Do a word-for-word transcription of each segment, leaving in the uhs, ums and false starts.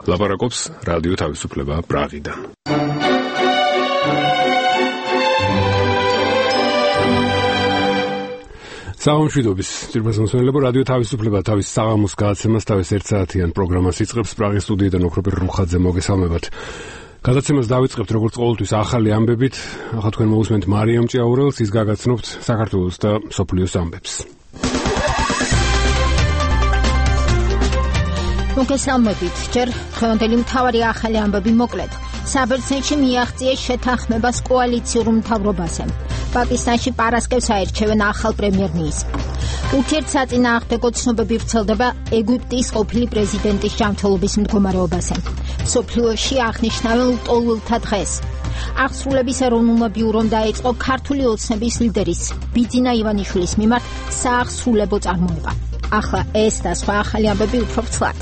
ლაპარაკობს რადიო თავისუფლება პრაღიდან. საღამოშვიდობის ძირფასმოსმენელებო, რადიო თავისუფლება თავის საღამოს გადაცემას თავის ერთ საათიან პროგრამას იწყებს. პრაღის სტუდიიდან ოქროპირ რუხაძე მოგესალმებათ. გადაცემას დავიწყებთ როგორც ყოველთვის ახალი ამბებით. ახლა თქვენ მოусმენთ მარიამ ჭიაურელს, ის გაგაცნობთ საქართველოს და მსოფლიოს ამბებს. მოგესალმებით. ჯერ დღევანდელი მთავარი ახალი ამბები მოკლედ. საბერძნეთში მიაღწიეს შეთანხმებას კოალიციურ მთავრობაზე. პაკისტანში პარასკევს აირჩევენ ახალ პრემიერ-მინისტრს. ურთიერთსაწინააღმდეგო ცნობები ვრცელდება ეგვიპტის ყოფილი პრეზიდენტის ჯანმრთელობის მდგომარეობაზე. მსოფლიოში აღნიშნავენ ლტოლვილთა დღეს. აღსრულების ეროვნულმა ბიურომ დაიწყო ქართული ოცნების ლიდერის ბიძინა ივანიშვილის მიმართ სააღსრულებო წარმოება. ახლა ეს და სხვა ახალი ამბები უფრო ვრცლად.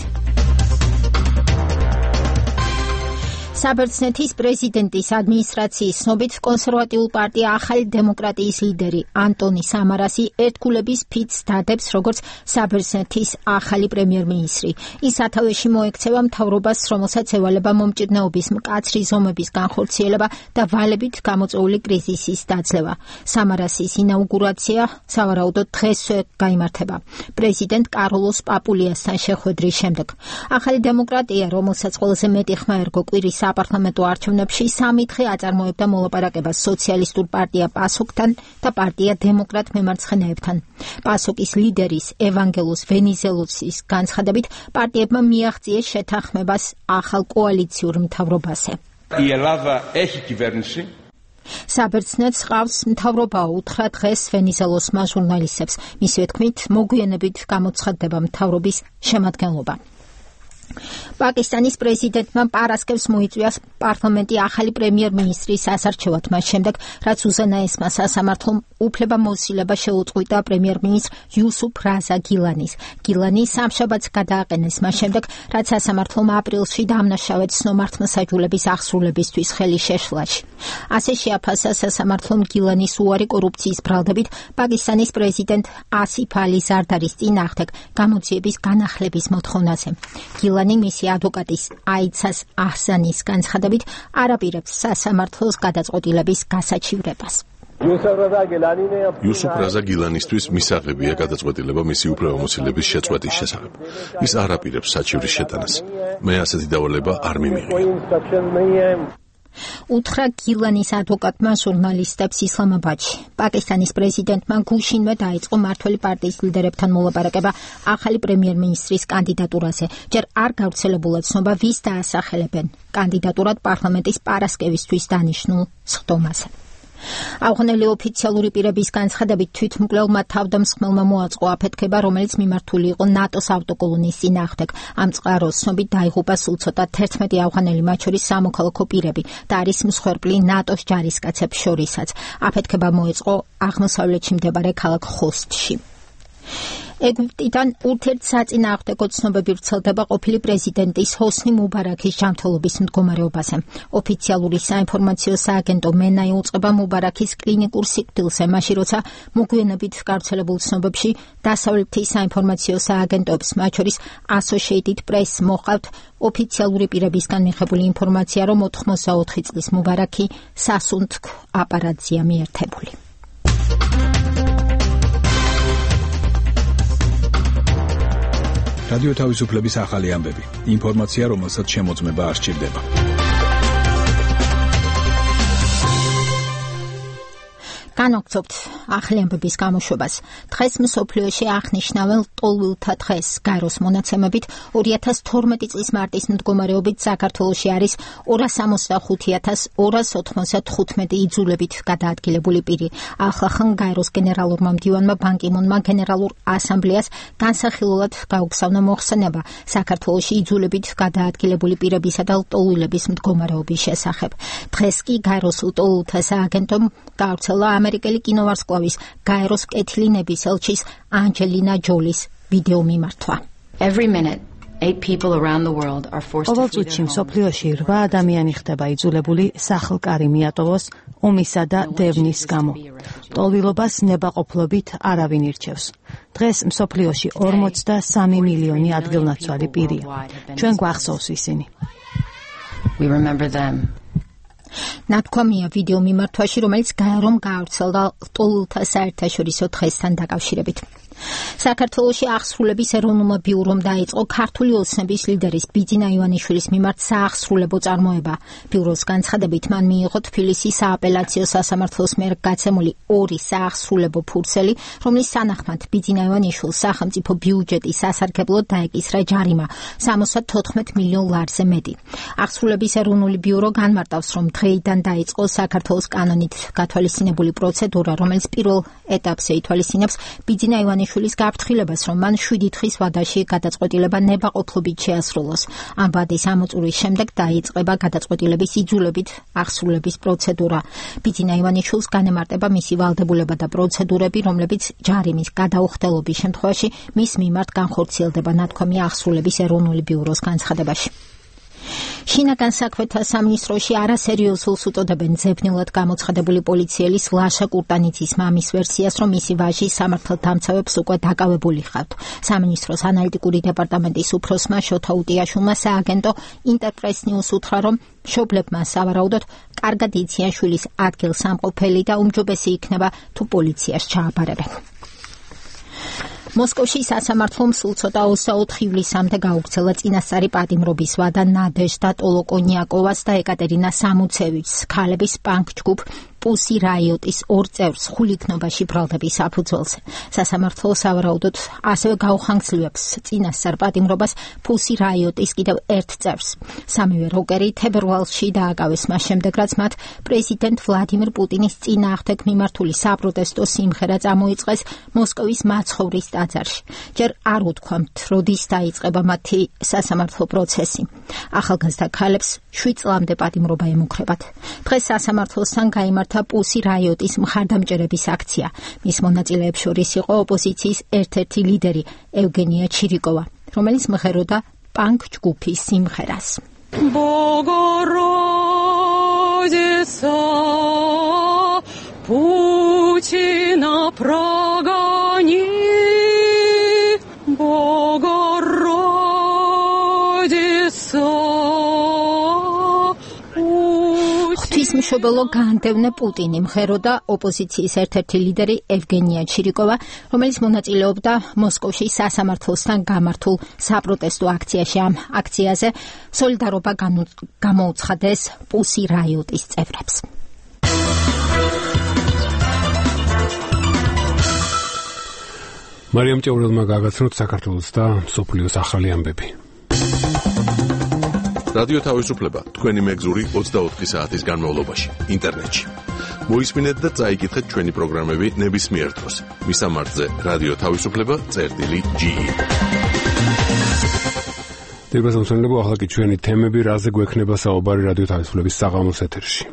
საბერძნეთის პრეზიდენტის ადმინისტრაციის ცნობით კონსერვატიულ პარტია ახალი დემოკრატიის ლიდერი ანტონი სამარასი ერთგულების ფიცს დადებს როგორც საბერძნეთის ახალი პრემიერ-მინისტრი. ის სათავეში მოექცევა მთავრობას, რომელსაც ევალება მომჭირნეობის მკაცრი ზომების განხორციელება და ვალებით გამოწვეული კრიზისის დაძლევა. სამარასის ინაუგურაცია სავარაუდოდ დღესვე გაიმართება პრეზიდენტ კარლოს პაპულიასთან შეხვედრის შემდეგ. ახალი დემოკრატია, რომელსაც ყველაზე მეტი ხმა ერგო კვირის საპარლამენტო არჩევნებში სამი დღე აწარმოებდა მოლაპარაკებას სოციალისტურ პარტია პასოკთან და პარტია დემოკრატ მემარცხენეებთან. პასოკის ლიდერის ევანგელოს ვენიზელოსის განცხადებით, პარტიებმა მიაღწიეს შეთანხმებას ახალ კოალიციურ მთავრობაზე. Η Ελλάδα έχει κυβέρνηση. საბერძნეთს ყავს მთავრობა, უთხრა დღეს ვენიზელოსმა ჟურნალისტებს. მისივე თქმით, მოგვიანებით გამოცხადდება მთავრობის შემადგენლობა. პაკისტანის პრეზიდენტმა პარასკევს მოიწვია პარლამენტი ახალი პრემიერ-მინისტრის ასარჩევად, მას შემდეგ, რაც უზენა ესმა სასამართლომ უფლებამოსილება შეუწყვიტა პრემიერ-მინისტრ იუსუფ რაზა გილანის. გილანი სამშაბათს გადააყენეს მას შემდეგ, რაც სასამართლომ აპრილში დამნაშავედ ცნობმართმსაჯულების აღსრულებისთვის ხელი შეშლაში. ასე შეაფასა სასამართლომ გილანის უარი კორუფციის ბრალდებით პაკისტანის პრეზიდენტ ასიფ ალი ზარდარის წინააღმდეგ გამოძიების განახლების მოთხოვნაზე. გილანი მისი ადვოკატის აიცას აჰსანის განცხადებით არაპირებს სასამართლოს გადაწყვეტილების გასაჩივრებას. იუსუფ რაზა გილანისთვის მისაღებია გადაწყვეტილება მისი უფლებამოსილების შეწყვეტის შესახებ. ის არაპირებს საჩივრის შეტანას. მე ასეთი დავალება არ მიმიღია. უთხრა გილანის ადვოკატმა ჟურნალისტებს ისლამაბადში. პაკისტანის პრეზიდენტმა გუშინვე დაიწყო მმართველი პარტიის ლიდერებთან მოლაპარაკება ახალი პრემიერ-მინისტრის კანდიდატურაზე. ჯერ არ გავრცელებულა ცნობა, ვის დაასახელებენ კანდიდატურად პარლამენტის პარასკევისთვის დანიშნულ სხდომაზე. ავღანელი ოფიციალური პირების განცხადებით თვითმკვლელმა თავდამსხმელმა მოაწყო აფეთქება, რომელიც მიმართული იყო ნატოს ავტოკოლონის წინააღმდეგ. ამ წყაროს ცნობით დაიღუპა სულ ცოტა თერთმეტი ავღანელი, მათ შორის სამოქალაქო პირები და არის მსხვერპლი ნატოს ჯარისკაცებს შორისაც. აფეთქება მოეწყო აღმოსავლეთში მდებარე ქალაქ ხოსტში. ეგვიპტიდან ურთიერთსაწინააღმდეგო ცნობები ვრცელდება ყოფილი პრეზიდენტის ჰოსნი მუბარაქის ჯანმრთელობის მდგომარეობაზე. ოფიციალური საინფორმაციო სააგენტო მენა იუწყება მუბარაქის კლინიკურ სიკვდილზე, მაშინ როცა მოგვიანებით გავრცელებულ ცნობებში დასავლეთის საინფორმაციო სააგენტოებს, მათ შორის Associated Press მოჰყავთ ოფიციალური პირებისგან მიღებული ინფორმაცია, რომ ოთხმოცდაოთხი წლის მუბარაქი სასუნთქ აპარატზეა მიერთებული. რადიო თავისუფლების ახალი ამბები. ინფორმაცია, რომელსაც შემოწმება არ სჭირდება. განვაგრძობთ ახალი ამბების გამოშვებას. დღეს მსოფლიოში აღნიშნავენ ლტოლვილთა დღეს. გაეროს მონაცემებით ორი ათას თორმეტი წლის მარტის მდგომარეობით საქართველოში არის ორას სამოცდახუთი ათას ორას ოთხმოცდათხუთმეტი იძულებით გადაადგილებული პირი. ახლახან გაეროს გენერალურმა მდივანმა ბან კი მუნმა გენერალურ ასამბლეას განსახილულად გაუგზავნა მოხსენება საქართველოში იძულებით გადაადგილებული პირებისა და ლტოლვილების მდგომარეობის შესახებ. დღეს კი გაეროს ლტოლვილთა სააგენტომ გავრცელა ამერიკელი კინოვარსკვლავის გაეროს კეთილი ნების ელჩის ანჯელინა ჯოლის ვიდეო მიმართვა. Every minute ყოველ წუთში მსოფლიოში რვა ადამიანი ხდება იძულებული სახლ-კარი მიატოვოს ომისა და დევნის გამო. ტოლვილობას ნებაყოფლობით არავინ ირჩევს. დღეს მსოფლიოში ორმოცდასამი მილიონი ადგილნაცვალი პირია. ჩვენ გვახსოვს ისინი. We remember them. ნათქვამია ვიდეო მიმართვაში, რომელიც გაერომ გაავრცელდა ტოლულთა საერთაშორისო დღესთან დაკავშირებით. საქართველოში აღსრულების ეროვნულმა ბიურომ დაიწყო ქართული ოცნების ლიდერის ბიძინა ივანიშვილის მიმართ საახსრულებო წარმოება. ბიუროს განცხადებით, მან მიიღო თბილისის სააპელაციო სასამართლოს მიერ გაცემული ორი საახსრულებო ფურცელი, რომლის თანახმად ბიძინა ივანიშვილს სახელმწიფო ბიუჯეტის სასარგებლოდ დაეკისრა ჯარიმა სამოცდათოთხმეტ მილიონ ლარზე მეტი. აღსრულების ეროვნული ბიურო განმარტავს, რომ დღეიდან დაიწყო საქართველოს კანონით გათვალისწინებული პროცედურა, რომელიც პირველ ეტაპზე ითვალისწინებს ბიძინა ივანიშვილის გაფრთხილებას, რომ მან შვიდი დღის ვადაში გადაწყვეტილება ნებაყოფლობით შეასრულოს. ამ ვადის ამოწურვის შემდეგ დაიწყება გადაწყვეტილების იძულებით აღსრულების პროცედურა. ბიძინა ივანიშვილს განემარტება მისი ვალდებულება და პროცედურები, რომლებიც ჯარიმის გადაუხდელობის შემთხვევაში მის მიმართ განხორციელდება, ნათქვამია აღსრულების ეროვნული ბიუროს განცხადებაში. შინაგან საქმეთა სამინისტროში არასერიოზულს უწოდებენ ძებნილად გამოცხადებული პოლიციელის ლაშა კურტანიძის მამის ვერსიას, რომ მისი ვაჟი სამართალდამცავებს უკვე დაკავებული ჰყავთ. სამინისტროს ანალიტიკური დეპარტამენტის უფროსმა შოთა უტიაშვილმა სააგენტო ინტერპრეს ნიუს უთხრა, რომ მშობლებმა სავარაუდოდ კარგად იციან შვილის ადგილსამყოფელი და უმჯობესი იქნება თუ პოლიციას ჩააბარებენ. მოსკოვში სასამართლომ სულ ცოტა ოცდაოთხ ივლისამდე გაუგრძელა წინასწარი პატიმრობის ვადა ნადეჟდა ტოლოკონიაკოვას და ეკატერინა სამუცევიჩს, ქალების პანკ ჯგუფ პუსი რაიოტის ორ წევრს ხულიგნობაში ბრალდების საფუძველზე. სასამართლო სავარაუდოდ ასევე გაუხანგრძლივებს წინასწარ პატიმრობას პუსი რაიოტის კიდევ ერთ წევრს. სამივე როკერი თებერვალში დააკავეს მას შემდეგ, რაც მათ პრეზიდენტ ვლადიმირ პუტინის წინააღმდეგ მიმართული საპროტესტო სიმღერა წამოიწყეს მოსკოვის მაცხოვრის ტაძარში. ჯერ არ უთქვამთ, როდის დაიწყება მათი სასამართლო პროცესი. ახალგაზრდა ქალებს შვიდ წლამდე პატიმრობა ემუქრებათ. დღეს სასამართლოსთან გაიმართა პუსი რაიოტის მხარდამჭერების აქცია. მის მონაწილეებს შორის იყო ოპოზიციის ერთ-ერთი ლიდერი ევგენია ჩირიკოვა, რომელიც მღეროდა პანკ ჯგუფის სიმღერას. Богородица, Путина прогони, Богородица. ღვთისმშობელო გაანდევნე პუტინი, მღეროდა ოპოზიციის ერთ-ერთი ლიდერი ევგენია ჩირიკოვა, რომელიც მონაწილეობდა მოსკოვში სასამართლოსთან გამართულ საპროტესტო აქციაში. ამ აქციაზე სოლიდარობა გამოუცხადეს პუსი რაიოტის წევრებს. მარიამ ჭეურელმა გაგაცნოთ საქართველოს და მსოფლიოს ახალი ამბები. რადიო თავისუფლება თქვენი მეგზური ოცდაოთხი საათის განმავლობაში ინტერნეტში. მოისმინეთ და წაიკითხეთ ჩვენი პროგრამები ნებისმიერ დროს. მისამართზე რადიო თავისუფლება წერტილი ჯი ი. დებასა მოსწონებო, ახლა კი ჩვენი თემები, რაზე გვექნება საუბარი რადიო თავისუფლების საღამოს ეთერში.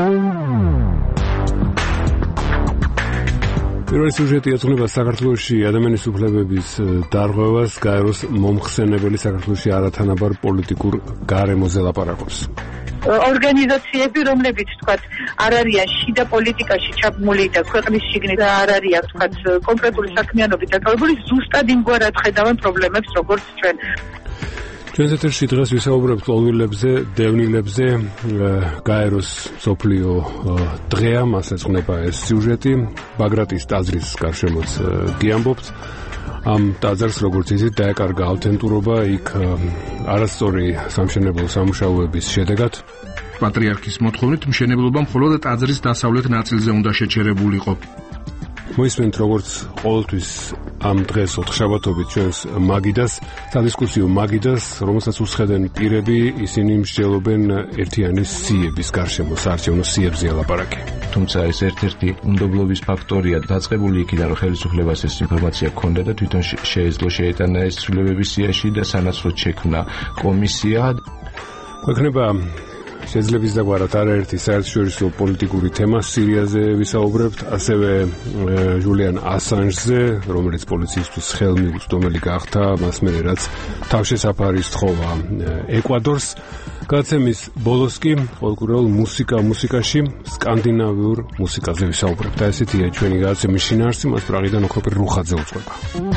პირველი სიუჟეტი ეძღვნება საქართველოში ადამიანის უფლებების დარღვევას, გაეროს მომხსენებელი საქართველოში არათანაბარ პოლიტიკურ გარემოზე ლაპარაკობს. ორგანიზაციები, რომლებიც თქვათ არ არიან შიდა პოლიტიკაში ჩაბმული და ქვეყნის შიგნით არ არიან თქვათ კონკრეტული საქმიანობით დაკავებული, ზუსტად იმგვარად ხედავენ პრობლემებს, როგორც ჩვენ. ჩვენს ეთერში დღეს ვისაუბრებთ ტოლვილებზე, დევნილებზე, გაეროს მსოფლიო დღეა, მას ეძღვნება ეს სიუჟეტი, ბაგრატის ტაძრის გარშემოც გიამბობთ. ამ ტაძარს, როგორც იცით, დაეკარგა ავთენტურობა, იქ არასწორი სამშენებლო სამუშაოების შედეგად. პატრიარქის მოთხოვნით მშენებლობა მხოლოდ ტაძრის დასავლეთ ნაწილზე უნდა შეჩერებულიყო. მოისმენთ, როგორც ყოველთვის ამ დღეს ოთხშაბათობით ჩვენს მაგიდას, სადისკუსიო მაგიდას, რომელსაც უსხედენ პირები, ისინი მსჯელობენ ერთიანი სიების გარშემო, საარჩევნო სიებზეა ლაპარაკი. თუმცა ეს ერთ-ერთი უნდობლობის ფაქტორია, დაწყებული იქიდან, რომ ხელისუფლებას ეს ინფორმაცია ჰქონდა და თვითონ შეეძლო შეეტანა ეს ცვლილებების სიაში და სანაცვლოდ შექმნა კომისია. გვექნება შეიძლება ისაგვარად არაერთი საერთაშორისო პოლიტიკური თემა სირიაზე ვისაუბრებთ, ასევე ჟულიან ასანჟზე, რომელიც პოლიციისთვის ხელმიუწვდომელი გახდა, მას მერე რაც თავშესაფარი სთხოვა ეკვადორს. გადაცემის ბოლოს კი ყოველკვირეულ მუსიკა მუსიკაში სკანდინავიურ მუსიკაზე ვისაუბრებთ. და ესეთია ჩვენი გადაცემის შინაარსი, მას პრაღიდან ოქროპირ რუხაძე უძღვება.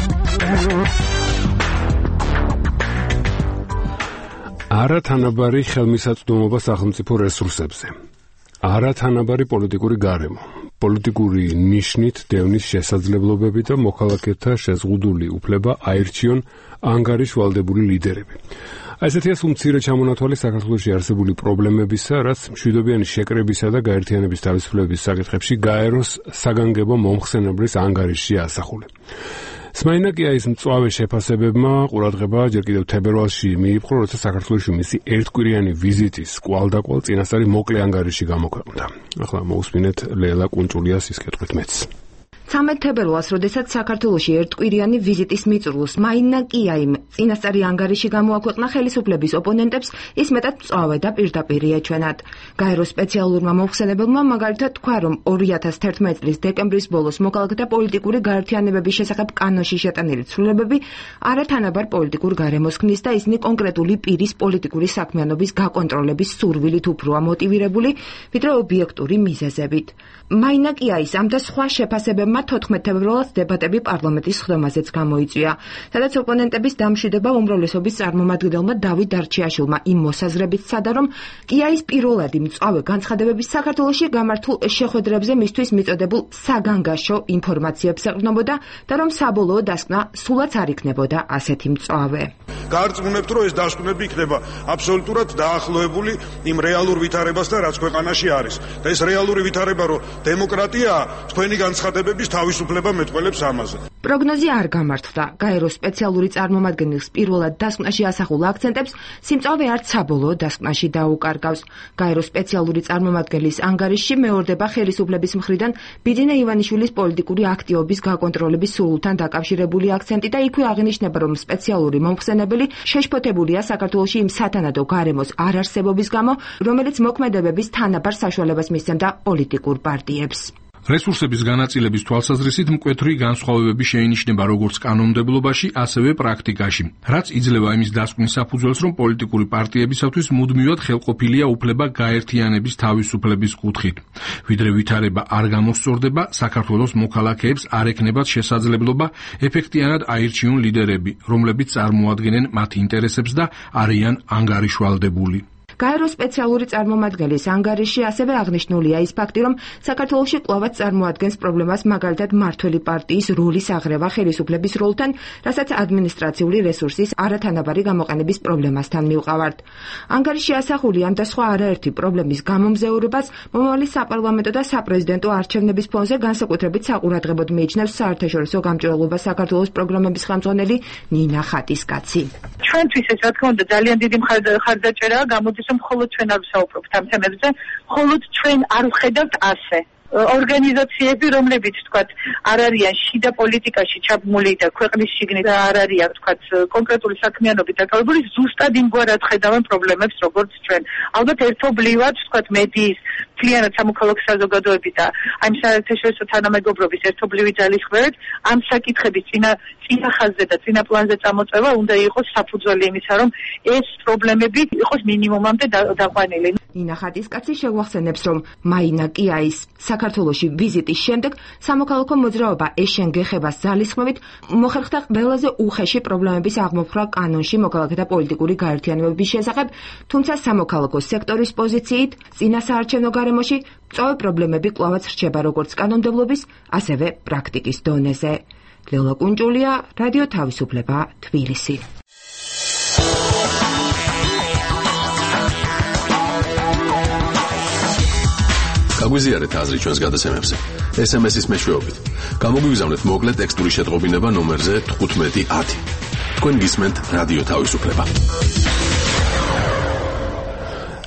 არათანაბარი ხელმისაწვდომობა სახელმწიფო რესურსებზე. არათანაბარი პოლიტიკური გარემო. პოლიტიკური ნიშნით დევნის შესაძლებლობები და მოქალაქეთა შეზღუდული უფლება აირჩიონ ანგარიშვალდებული ლიდერები. ასეთია სულ მცირე ჩამონათვალი საქართველოში არსებული პრობლემებისა, რაც მშვიდობიანი შეკრებისა და გაერთიანების თავისუფლების საკითხებში გაეროს საგანგებო მომხსენებლის ანგარიშია ასახული. სმაინაკია ის მწვავე შეფასებებმა ყურადღება ჯერ კიდევ თებერვალში მიიპყრო, როცა საქართველოში მისი ერთკვირიანი ვიზიტის კვალდაკვალ წინასწარი მოკლე ანგარიში გამოქვეყნდა. ახლა მოусმინეთ ლელა კუნჭულიას ის კითხვით მეც. ცამეტ თებერვალს, როდესაც საქართველოში ერთკვირიანი ვიზიტის მიწურულს მაინაკიაიმ წინასწარი ანგარიში გამოაქვეყნა ხელისუფლების ოპონენტებს, ის მეტად მწვავე და პირდაპირ ეჩვენათ. გაეროს სპეციალურმა მომხსენებელმა მაგალითად თქვა, რომ ორი ათას თერთმეტი წლის დეკემბრის ბოლოს მოქალაქეთა პოლიტიკური გაერთიანებების შესახებ კანონში შეტანილი ცვლილებები არათანაბარ პოლიტიკურ გარემოს ქმნის და ისინი კონკრეტული პირის პოლიტიკური საქმიანობის გაკონტროლების სურვილით უფროა მოტივირებული, ვიდრე ობიექტური მიზეზებით. მაინაკიაის ამ და სხვა შეფასებებმა თოთხმეტ თებერვალს დებატები პარლამენტის ხდომაზეც გამოიწვია, სადაც ოპონენტების დამშვიდება უმრავლესობის წარმომადგენელმა დავით დარჩიაშვილმა იმ მოსაზრებით სცადა, რომ კიაის პირველადი მწვავე განცხადებების საქართველოში გამართულ შეხვედრებზე მისთვის მიწოდებულ საგანგაშო ინფორმაციებს ეყრდნობოდა და რომ საბოლოო დასკვნა სულაც არ იქნებოდა ასეთი მწვავე. გარწმუნებთ, რომ ეს დასკვნები იქნება აბსოლუტურად დაახლოებული იმ რეალურ ვითარებასთან, რაც ქვეყანაში არის. და ეს რეალური ვითარება, რომ დემოკრატიაა, თქვენი განცხადებების თავისუფლება მეტყველებს ამაზე. პროგნოზი არ გამართდა. გაეროს სპეციალური წარმომადგენლის პირველად დასკვნაში ასახულ აქცენტებს სიმწავე არც საბოლოო დასკვნაში დაუკარგავს. გაეროს სპეციალური წარმომადგენლის ანგარიშში მეორდება ხელისუფლების მხრიდან ბიძინა ივანიშვილის პოლიტიკური აქტივობის გაკონტროლების სურვილთან დაკავშირებული აქცენტი და იქვე აღინიშნება, რომ სპეციალური მომხსენებელი შეშფოთებულია საქართველოში იმ სათანადო გარემოს არარსებობის გამო, რომელიც მოქმედებების თანაბარ საშუალებას მისცემდა პოლიტიკურ პარტიებს. რესურსების განაწილების თვალსაზრისით მკვეთრი განსხვავებები შეინიშნება როგორც კანონმდებლობაში, ასევე პრაქტიკაში, რაც იძლევა იმის დასკვნის საფუძველს, რომ პოლიტიკური პარტიებისათვის მუდმივად ხელყოფილია უფლება გაერთიანების თავისუფლების კუთხით. ვიდრე ვითარება არ გამოსწორდება, საქართველოს მოქალაქეებს არ ექნებათ შესაძლებლობა ეფექტიანად აირჩიონ ლიდერები, რომლებიც წარმოადგენენ მათ ინტერესებს და არიან ანგარიშვალდებული. გაეროს სპეციალური წარმომადგენლის ანგარიში ასევე აღნიშნულია ის ფაქტი, რომ საქართველოში კვლავაც წარმოადგენს პრობლემას მაგალითად მმართველი პარტიის როლის აღრევა ხელისუფლების როლთან, რასაც ადმინისტრაციული რესურსის არათანაბარი გამოყენების პრობლემასთან მივყავართ. ანგარიში ასახული ამ და სხვა არაერთი პრობლემის გამომზეურებას მომავალი საპარლამენტო და საპრეზიდენტო არჩევნების ფონზე განსაკუთრებით საყურადღებოდ მიიჩნევს საერთაშორისო გამჭვირვალობა საქართველოს პროგრამების ხელმძღვანელი ნინა ხატისკაცი. ჩვენთვის ეს რა თქმა უნდა ძალიან დიდი მხარდაჭერაა, გამოდის რომ მხოლოდ ჩვენ არ ვსაუბრობთ ამ თემებზე, მხოლოდ ჩვენ არ ვხედავთ ასე. ორგანიზაციები, რომლებიც თქვათ არ არიან შიდა პოლიტიკაში ჩაბმული და ქვეყნის შიგნით არ არიან თქვათ კონკრეტული საქმიანობით დაკავებული, ზუსტად იმგვარად ხედავენ პრობლემებს, როგორც ჩვენ. ალბათ ერთობლივად თქვათ მედიის მთლიანად სამოქალაქო საზოგადოების და აი საერთაშორისო თანამეგობრობის ერთობლივი ძალისხმევით ამ საკითხების წინა წინა ხაზზე და წინა პლანზე წამოწევა უნდა იყოს საფუძველი იმისა, რომ ეს პრობლემები იყოს მინიმუმამდე დაყვანილი. ნინა ხატისკაცი შეგვახსენებს, რომ მაინაკიაის საქართველოში ვიზიტის შემდეგ სამოქალაქო მოძრაობა ეშენ გეხებას ძალისხმევით მოხერხდა ყველაზე უხეში პრობლემების აღმოფხვრა კანონში მოქალაქეთა პოლიტიკური გაერთიანებების შესახებ, თუმცა სამოქალაქო სექტორის პოზიციით წინა საარჩევნო გარემოში მწვავე პრობლემები კვლავაც რჩება როგორც კანონმდებლობის, ასევე პრაქტიკის დონეზე. ლელა კუნჭულია, რადიო თავისუფლება, თბილისი. გაგვიზიარეთ აზრი ჩვენს გადაცემებზე. ეს em es-ის მეშვეობით. გამოგვიგზავნეთ მოკლე ტექსტური შეტყობინება ნომერზე თხუთმეტი ათი. თქვენ გისმენთ რადიო თავისუფლება.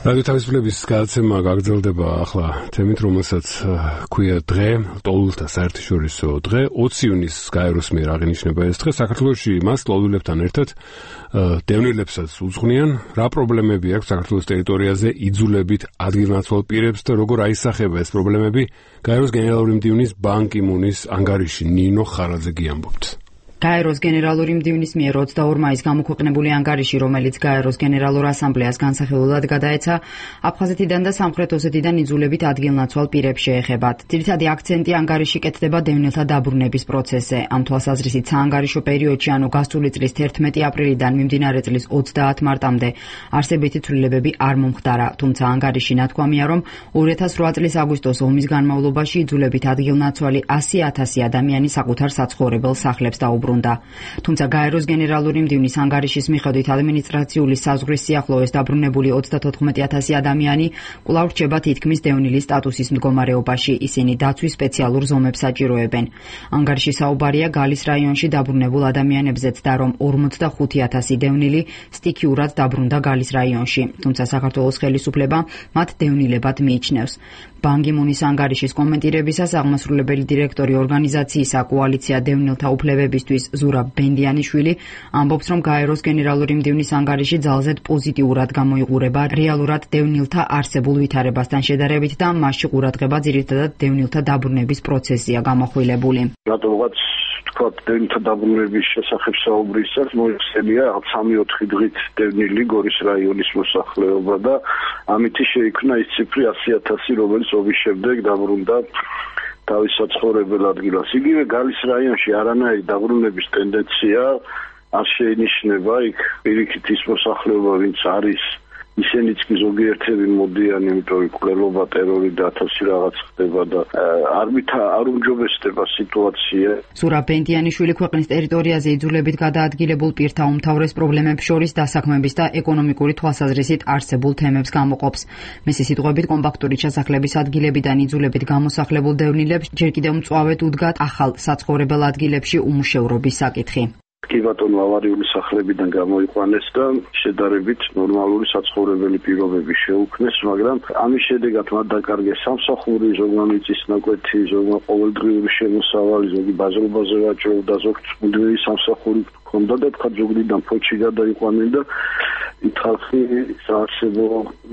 რადიო თავისუფლების გადაცემა გაგრძელდება ახლა თემით, რომელსაც ქვია დღე, ლტოლვილთა საერთაშორისო დღე, ოცი ივნისს გაეროს მიერ აღინიშნება ეს დღე. საქართველოში მას ლტოლვილებთან ერთად დევნილებსაც უძღვნიან, რა პრობლემები აქვს საქართველოს ტერიტორიაზე იძულებით ადგილნაცვალ პირებს და როგორ აისახება ეს პრობლემები, გაეროს გენერალური მდივნის ბან კი მუნის ანგარიში ნინო ხარაძე ამბობთ. გაეროს გენერალური მდივნის მიერ ოცდაორ მაისს გამოქვეყნებული ანგარიში, რომელიც გაეროს გენერალურ ასამბლეას განსახილველად გადაეცა, აფხაზეთიდან და სამხრეთ ოსეთიდან იძულებით ადგილნაცვალ პირებს შეეხებათ. ძირითადი აქცენტი ანგარიში კეთდება დევნილთა დაბრუნების პროცესზე. ამ თვალსაზრისით საანგარიშო პერიოდში, ანუ გასული წლის თერთმეტი აპრილიდან მიმდინარე წლის ოცდაათ მარტამდე არსებითი ცვლილებები არ მომხდარა, თუმცა ანგარიში ნათქვამია, რომ ორი ათას რვა წლის აგვისტოს ომის განმავლობაში იძულებით ადგილნაცვალი ასი ათასი ადამიანი საკუთარ საცხოვრებელ სახლებს დაუბრუნდა. თუმცა გაეროს გენერალური მდივნის ანგარიშის მიხედვით ადმინისტრაციული საზღვრის სიახლოვეს დაბრუნებული ოცდათოთხმეტი ათასი ადამიანი კვლავ რჩება თითქმის დევნილის სტატუსის მდგომარეობაში. ისინი დაცვის სპეციალურ ზომებს საჭიროებენ. ანგარიში საუბარია გალის რაიონში დაბრუნებულ ადამიანებზეც და რომ ორმოცდახუთი ათასი დევნილი სტიქიურად დაბრუნდა გალის რაიონში, თუმცა საქართველოს ხელისუფლება მათ დევნილებად მიიჩნევს. ბან კი მუნის ანგარიშის კომენტირებისას აღმასრულებელი დირექტორი ორგანიზაციისა კოალიცია დევნილთა უფლებებისთვის ზურაბ ბენდიანიშვილი ამბობს, რომ გაეროს გენერალური მდივნის ანგარიში ძალზედ პოზიტიურად გამოიყურება რეალურად დევნილთა არსებულ ვითარებასთან შედარებით და მასში ყურადღება ძირითადად დევნილთა დაბრუნების პროცესია გამახვილებული. რატომღაც თქვა დევნილთა დაბრუნების შესახებ საუბრისას მოიხსენია სამი ოთხი დღით დევნილი გორის რაიონის მოსახლეობა და ამითი შეიქმნა ის ციფრი ასი ათასი, რომელიც ომის შემდეგ დაბრუნდა თავის საცხოვრებელ ადგილას. იგივე გალის რაიონში არანაირი დაბრუნების ტენდენცია არ შეინიშნება. იქ პირიქით ის მოსახლეობა, ვინც არის, ისინიც კი ზოგიერთები მოდიან, იმიტომ რომ კვლელობა, ტერორი და ათასი რაღაც ხდება და არ მითა არ უმჯობესდება სიტუაცია. ზურაბ ბენდიანიშვილი ქვეყნის ტერიტორიაზე იძულებით გადაადგილებულ პირთა უმთავრეს პრობლემებს შორის დასაქმების და ეკონომიკური თვალსაზრისით არსებულ თემებს გამოყოფს. მისი სიტყვებით, კომპაქტური ჩასახლების ადგილებიდან იძულებით გამოსახლებულ დევნილებს ჯერ კიდევ მწვავედ უდგათ ახალ საცხოვრებელ ადგილებში უმუშევრობის საკითხი. კი ბატონო, ავარიული სახლებიდან გამოიყვანეს და შედარებით ნორმალური საცხოვრებელი პირობები შეუქმნეს, მაგრამ ამის შედეგად მათ დაკარგეს სამსახური, ზოგმა მიწის ნაკვეთი, ზოგმა ყოველდღიური შემოსავალი, ზოგი ბაზრობაზე ვაჭრობდა, ზოგს მუდმივი სამსახური ჰქონდა და თქვა ზოგდიდან ფოჩი გადაიყვანენ და იქ ხალხი საარსებო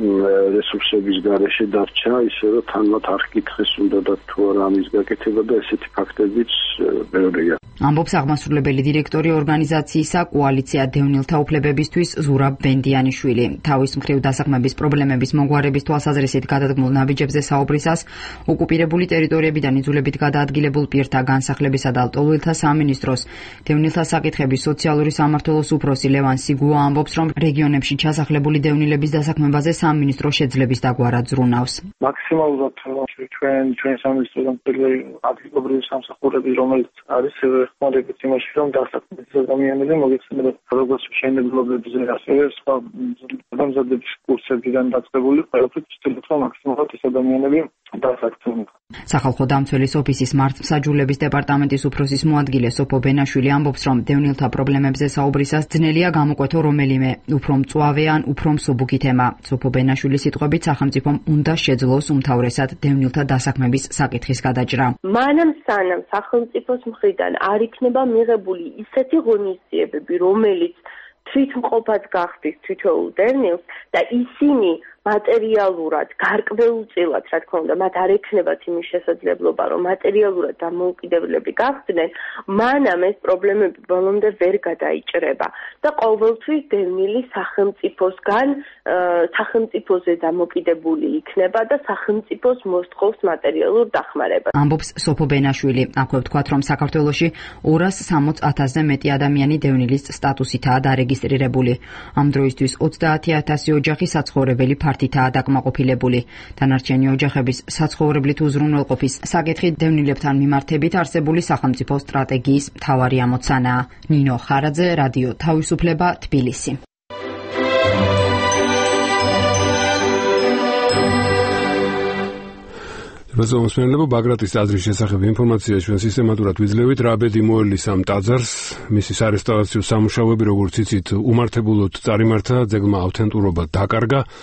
რესურსების გარეშე დარჩა, ისე რომ თან მათ არ ჰკითხეს უნდა და თუ არა ამის გაკეთება და ესეთი ფაქტებიც მეორეა. ამბობს აღმასრულებელი დირექტორი ორგანიზაციისა კოალიცია დევნილთა უფლებებისთვის ზურაბ ბენდიანიშვილი. თავის მხრივ დასაქმების პრობლემების მოგვარების თვალსაზრისით გადადგმულ ნაბიჯებზე საუბრისას ოკუპირებული ტერიტორიებიდან იძულებით გადაადგილებულ პირთა განსახლებისა და ლტოლვილთა სამინისტროს დევნილთა საკითხების სოციალური სამმართველოს უფროსი ლევან სიგუა ამბობს, რომ რეგიონებში ჩასახლებული დევნილების დასაქმებაზე სამინისტრო შეძლების დაგვარად ზრუნავს. მაქსიმალურად ჩვენ ჩვენ სამინისტროდან პირველი ადგილობრივი სამსახურები, რომელიც არის ხმარებით იმაში, რომ დასაქმების ადამიანები მოგეხსენებათ როგორც მშენებლობებზე, ასევე სხვა დამზადების კურსებიდან დაწყებული ყველაფრით ვცდილობთ, რომ მაქსიმალურად ეს ადამიანები დასაქმდნენ. სახალხო დამცველის ოფისის მართლმსაჯულების დეპარტამენტის უფროსის მოადგილე სოფო ბენაშვილი ამბობს, რომ დევნილთა პრობლემებზე საუბრისას ძნელია გამოკვეთო რომელიმე უფრო მწვავე ან უფრო მსუბუქი თემა. სოფო ბენაშვილის სიტყვებით, სახელმწიფომ უნდა შეძლოს უმთავრესად დევნილთა დასაქმების საკითხის გადაჭრა. მანამ სანამ სახელმწიფოს მხრიდან არ იქნება მიღებული ისეთი ღონისძიებები, რომელიც თვითმყოფად გახდის თითოეულ დევნილს და ისინი მატერიალურად გარკვეულწილად, რა თქმა უნდა, მათ არ ექნებათ იმის შესაძლებლობა, რომ მატერიალურად დამოუკიდებლები გახდნენ, მანამ ეს პრობლემები ბოლომდე ვერ გადაიჭრება და ყოველთვის დევნილი სახელმწიფოსგან სახელმწიფოზე დამოკიდებული იქნება და სახელმწიფოს მოსთხოვს მატერიალურ დახმარებას. ამბობს სოფო ბენაშვილი. აქვე ვთქვათ, რომ საქართველოში ორას სამოც ათასზე მეტი ადამიანი დევნილის სტატუსითაა დარეგისტრირებული. ამ დროისთვის ოცდაათი ათასი ოჯახი საცხოვრებელი ფართითაა დაკმაყოფილებული. დანარჩენი ოჯახების საცხოვრებლით უზრუნველყოფის საკითხი დევნილებთან მიმართებით არსებული სახელმწიფო სტრატეგიის მთავარი ამოცანაა. ნინო ხარაძე, რადიო თავისუფლება, თბილისი. რაზომსმენელებო, ბაგრატის ტაძრის შესახებ ინფორმაცია ჩვენ სისტემატურად ვიძლევით. რა ბედი მოელის ამ ტაძარს, მისი სარესტავრაციო სამუშაოები, როგორც იცით, უმართებულად წარიმართა, ძეგლმა ავთენტურობა დაკარგა.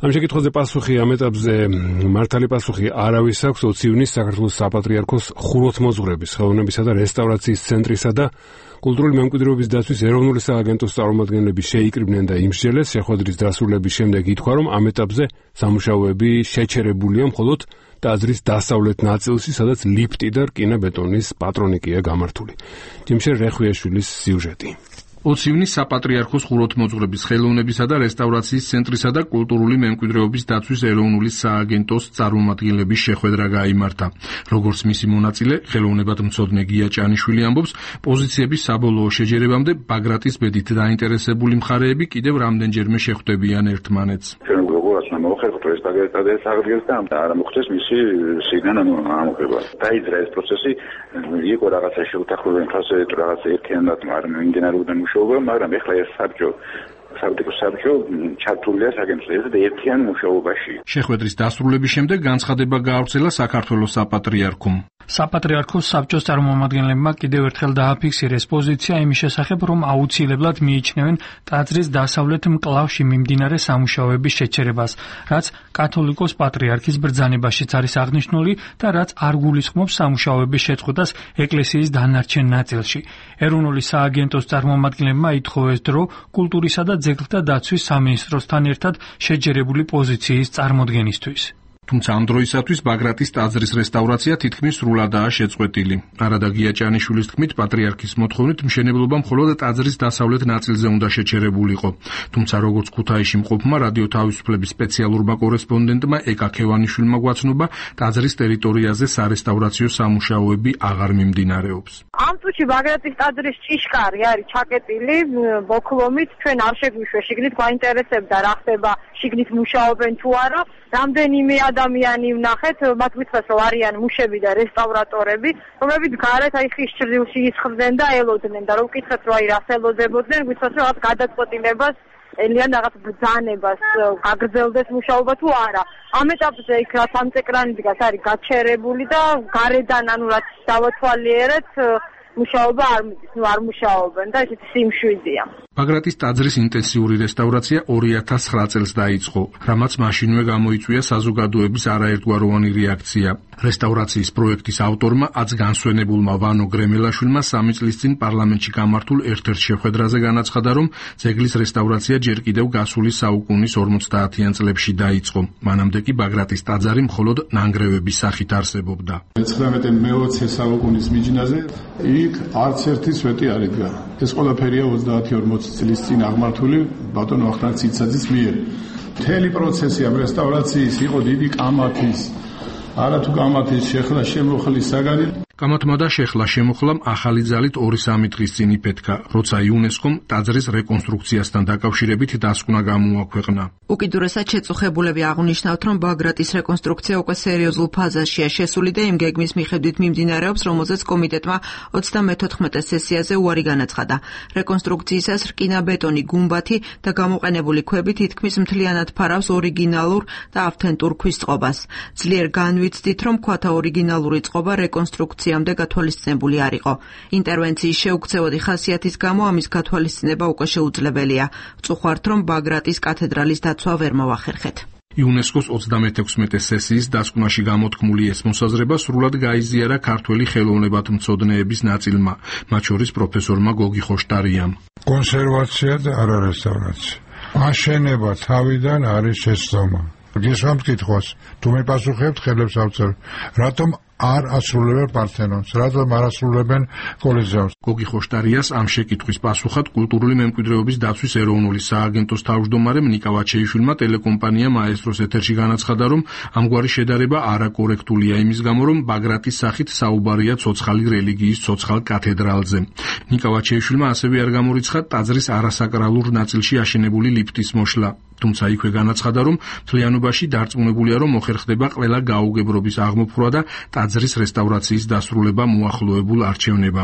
ამ შეკითხვაზე პასუხი ამ ეტაპზე მართალი პასუხი არავის აქვს. ოცი ივნისს საქართველოს საპატრიარქოს ხუროთმოძღვრების, ხელოვნებისა და რესტავრაციის ცენტრისა და კულტურული მემკვიდრეობის დაცვის ეროვნული სააგენტოს წარმომადგენლები შეიკრიბნენ და იმსჯელეს. შეხვედრის დასრულების შემდეგ ითქვა, რომ ამ ეტაპზე სამუშაოები შეჩერებულია მხოლოდ ტაძრის დასავლეთ ნაწილში, სადაც ლიფტი და რკინა-ბეტონის პატრონიკია გამართული. ჯიმშერ რეხვიაშვილის სიუჟეტი. ოცი ივნისს საპატრიარქოს ხუროთმოძღვრების, ხელოვნებისა და რესტავრაციის ცენტრისა და კულტურული მემკვიდრეობის დაცვის ეროვნული სააგენტოს წარმომადგენლების შეხვედრა გაიმართა. როგორც მისი მონაწილე, ხელოვნებათმცოდნე გია ჭანიშვილი ამბობს, პოზიციების საბოლოო შეჯერებამდე ბაგრატის ბედით დაინტერესებული მხარეები კიდევ რამდენჯერმე შეხვდებიან ერთმანეთს. მოხერხდა ეს ბაგრატის აღდგენას და არ მოხდეს მისი სიგან ამოღება. დაიძრა ეს პროცესი, იყო რაღაცა შეუთანხმოებანი ფასე, რაღაცა ერთიანად არ მიმდინარეობდა მუშაობა, მაგრამ ეხლა ეს საბჭო საბჭო საბჭო ჩართულია საგენწლოზე და ერთიან მუშაობაში. შეხვედრის დასრულების შემდეგ განცხადება გაავრცელა საქართველოს საპატრიარქომ. საპატრიარქოს საბჭოს წარმომადგენლებმა კიდევ ერთხელ დააფიქსირეს პოზიცია იმის შესახებ, რომ აუცილებლად მიიჩნევენ ტაძრის დასავლეთ მკლავში მიმდინარე სამუშაოების შეჩერებას, რაც კათოლიკოს პატრიარქის ბრძანებაშიც არის აღნიშნული და რაც არ გულისხმობს სამუშაოების შეწყვეტას ეკლესიის დანარჩენ ნაწილში. ეროვნული სააგენტოს წარმომადგენლებმა ითხოვეს დრო კულტურისა და ძეგლთა დაცვის სამინისტროსთან ერთად შეჯერებული პოზიციის წარმოდგენისთვის. თუმცა ამ დროისათვის ბაგრატის ტაძრის რესტავრაცია თითქმის სრულადაა შეწყვეტილი. არადა გია ჭანიშვილის თქმით, პატრიარქის მოთხოვნით მშენებლობა მხოლოდ ტაძრის დასავლეთ ნაწილზე უნდა შეჩერებულიყო. თუმცა როგორც ქუთაისში მყოფმა რადიო თავისუფლების სპეციალურმა კორესპონდენტმა ეკა ქევანიშვილმა გვაცნობა, ტაძრის ტერიტორიაზე სარესტავრაციო სამუშაოები აღარ მიმდინარეობს. ამ წუთში ბაგრატის ტაძრის ჭიშკარი არის ჩაკეტილი ბოქლომით, ჩვენ არ შეგვიშვეს შიგნით, გვაინტერესებდა რა ხდება, შიგნით მუშაობენ თუ არა. რამდენიმე ადამიანი ვნახეთ, მათ მითხრეს, რომ არიან მუშები და რესტავრატორები, რომლებიც გარეთ აი ხის ჭრილში ისხდნენ და ელოდნენ და რომ ვკითხეთ, რომ აი რას ელოდებოდნენ, გითხრათ, რომ რაღაც გადაწყვეტილებას ელიან რაღაც ბრძანებას გაგრძელდეს მუშაობა თუ არა. ამ ეტაპზე იქ რაც ამ წეკრანი დგას არის გაჩერებული და გარედან ანუ რაც დავათვალიერეთ მუშაობა არ მიდის, ნუ არ მუშაობენ და ესეთი სიმშვიდეა. ბაგრატის ტაძრის ინტენსიური რესტავრაცია ორი ათას ცხრა წელს დაიწყო, რამაც მაშინვე გამოიწვია საზოგადოების არაერთგვაროვანი რეაქცია. რესტავრაციის პროექტის ავტორმა, აც განსვენებულმა ვანო გრემელაშვილმა სამი წლის წინ პარლამენტში გამართულ ერთ-ერთ შეხვედრაზე განაცხადა, რომ ძეგლის რესტავრაცია ჯერ კიდევ გასული საუკუნის ორმოცდაათიან წლებში დაიწყო. მანამდე კი ბაგრატის ტაძარი მხოლოდ ნანგრევების სახით არსებობდა. მეცხრამეტე მეოცე საუკუნის მიჯნაზე იქ არც ერთი სვეტი არ იდგა. ეს ყველაფერია ოცდაათი ორმოცი წლის წინ აღმართული ბატონო ვახტანგ ციცაძის მიერ. მთელი პროცესი ამ რესტავრაციის იყო დიდი კამათის, არათუ კამათის შეხლა შემოხლის საგანი. კამათმა და შეხლა შემოხლამ ახალი ძალით ორი სამი დღის წინ იფეთქა, როცა იუნესკომ ტაძრის რეკონსტრუქციასთან დაკავშირებით დასკვნა გამოაქვეყნა. უკიდურესად შეწუხებულები აღნიშნავთ, რომ ბაგრატის რეკონსტრუქცია უკვე სერიოზულ ფაზაშია შესული და იმ გეგმის მიხედვით მიმდინარეობს, რომელზეც კომიტეტმა ოცდამეთოთხმეტე სესიაზე უარი განაცხადა. რეკონსტრუქციისას რკინა-ბეტონი გუმბათი და გამოყენებული ქვები თითქმის მთლიანად ფარავს ორიგინალურ და ავთენტურ ქვის წყობას. ძლიერ განვიცდით, რომ ქვათა ორიგინალური წყობა რეკონსტრუქცია მდე გათვალისწინებული არ იყო. ინტერვენციის შეუქცევადი ხასიათის გამო ამის გათვალისწინება უკვე შეუძლებელია. ვწუხართ, რომ ბაგრატის კათედრალის დაცვა ვერ მოვახერხეთ. იუნესკოს ოცდამეთექვსმეტე სესიის დასკვნაში გამოთქმული ეს მოსაზრება სრულად გაიზიარა ქართველი ხელოვნებათმცოდნეების ნაწილმა, მათ შორის პროფესორმა გოგი ხოშტარიამ. კონსერვაცია და არა რესტავრაცია. აშენება თავიდან არის შეცდომა. გესვამთ კითხვას, თუ მე პასუხებთ ხელებს ავწერ, რატომ არ ასრულებენ პართენონს, რატომ არ ასრულებენ კოლიზეუმს. გოგი ხოშტარიას ამ შეკითხვის პასუხად კულტურული მემკვიდრეობის დაცვის ეროვნული სააგენტოს თავმჯდომარემ ნიკა ვაჩეიშვილმა ტელეკომპანია მაესტროს ეთერში განაცხადა, რომ ამგვარი შედარება არაკორექტულია იმის გამო, რომ ბაგრატის სახით საუბარია ცოცხალი რელიგიის ცოცხალ კათედრალზე. ნიკა ვაჩეიშვილმა ასევე არ გამორიცხა ტაძრის არასაკრალურ ნაწილში აშენებული ლიფტის მოშლა. თუმცა იქვე განაცხადა, რომ მთლიანობაში დარწმუნებულია, რომ მოხერხდება ყველა გაუგებრობის აღმოფხვრა და ტაძრის რესტავრაციის დასრულება მოახლოებულ არჩევნებამდე.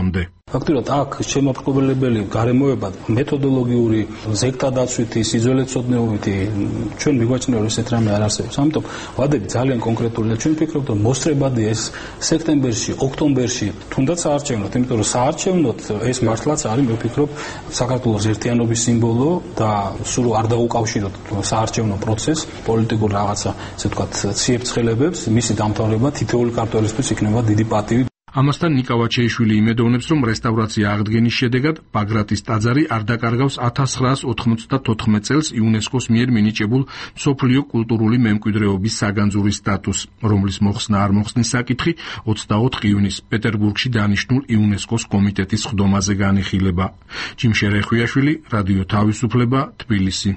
ფაქტობრივად აქ შემოყრობილებელი გარემოება მეთოდოლოგიური, ზეგტადაცვითი, სიძველეცოდნეობითი ჩვენ მიგვაჩნია რომ ესეთ რამე არ არსებობს. ამიტომ ვადები ძალიან კონკრეტულია. ჩვენ ვფიქრობთ რომ მოსწრებადია ეს სექტემბერში, ოქტომბერში თუნდაც საარჩევნოთ, იმიტომ რომ საარჩევნოთ ეს მართლაც არის მე ვფიქრობ საქართველოს ერთიანობის სიმბოლო და სულ არ დაუკავშიროთ საარჩევნო პროცესს პოლიტიკურ რაღაცა, ესე ვთქვათ, ციებ-ცხელებებს, მისი დამთავრება თითოეული ქართველისთვის იქნება დიდი პატივი. ამასთან ნიკა ვაჩეიშვილი იმედოვნებს, რომ რესტავრაცია აღდგენის შედეგად ბაგრატის ტაძარი არ დაკარგავს ათას ცხრაას ოთხმოცდათოთხმეტ წელს იუნესკოს მიერ მინიჭებულ მსოფლიო კულტურული მემკვიდრეობის საგანძურის სტატუსს, რომლის მოხსნა არ მოხსნის საკითხი ოცდაოთხ იუნის პეტერბურგში დანიშნულ იუნესკოს კომიტეტის ხდომაზე განიხილება. ჯიმშერე ხვიაშვილი, რადიო თავისუფლება, თბილისი.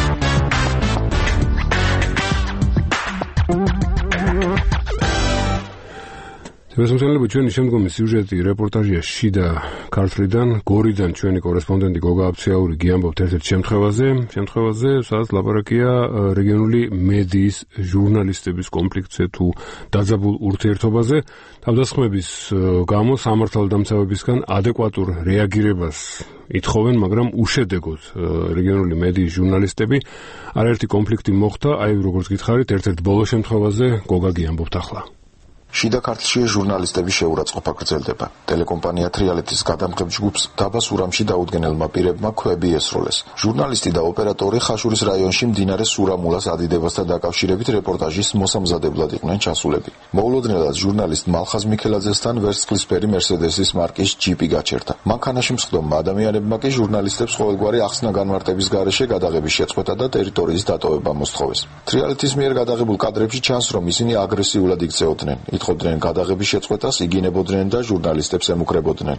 შემოსავლები ჩვენი შემდგომი სიუჟეტი რეპორტაჟია შიდა ქართლიდან, გორიდან ჩვენი კორესპონდენტი გოგა აბციაური გიამბობთ ერთ-ერთ შემთხვევაზე, შემთხვევაზე, სადაც ლაპარაკია რეგიონული მედიის ჟურნალისტების კონფლიქტზე თუ დაძაბულ ურთიერთობაზე. თავდასხმების გამო სამართალდამცავებისგან ადეკვატურ რეაგირებას ითხოვენ, მაგრამ უშედეგოდ რეგიონული მედიის ჟურნალისტები. არაერთი კონფლიქტი მოხდა, აი როგორც გითხარით, ერთ-ერთ ბოლო შემთხვევაზე გოგა გიამბობთ ახლა. შიდა ქართლში ჟურნალისტების შეურაცხყოფა გრძელდება. ტელეკომპანია თრიალეთის გადამღებ ჯგუფს დაბა სურამში დაუდგენელმა პირებმა ქვები ესროლეს. ჟურნალისტი და ოპერატორი ხაშურის რაიონში მდინარე სურამულას ადიდებასთან დაკავშირებით რეპორტაჟის მოსამზადებლად იყვნენ ჩასულები. მოულოდნელად ჟურნალისტ მალხაზ მიქელაძესთან ვერცხლისფერი მერსედესის მარკის ჯიპი გაჩერდა. მანქანაში მსხდომმა ადამიანებმა კი ჟურნალისტებს ყოველგვარი ახსნა განმარტების გარეშე გადაღების შეწყვეტა და ტერიტორიის დატოვება მოსთხოვეს. თრიალეთის მიერ გადაღებულ კადრებში ჩანს, რომ ისინი აგრესიულად იქცეოდნენ. ითხოვდნენ გადაღების შეწყვეტას, იგინებოდნენ და ჟურნალისტებს ემუქრებოდნენ.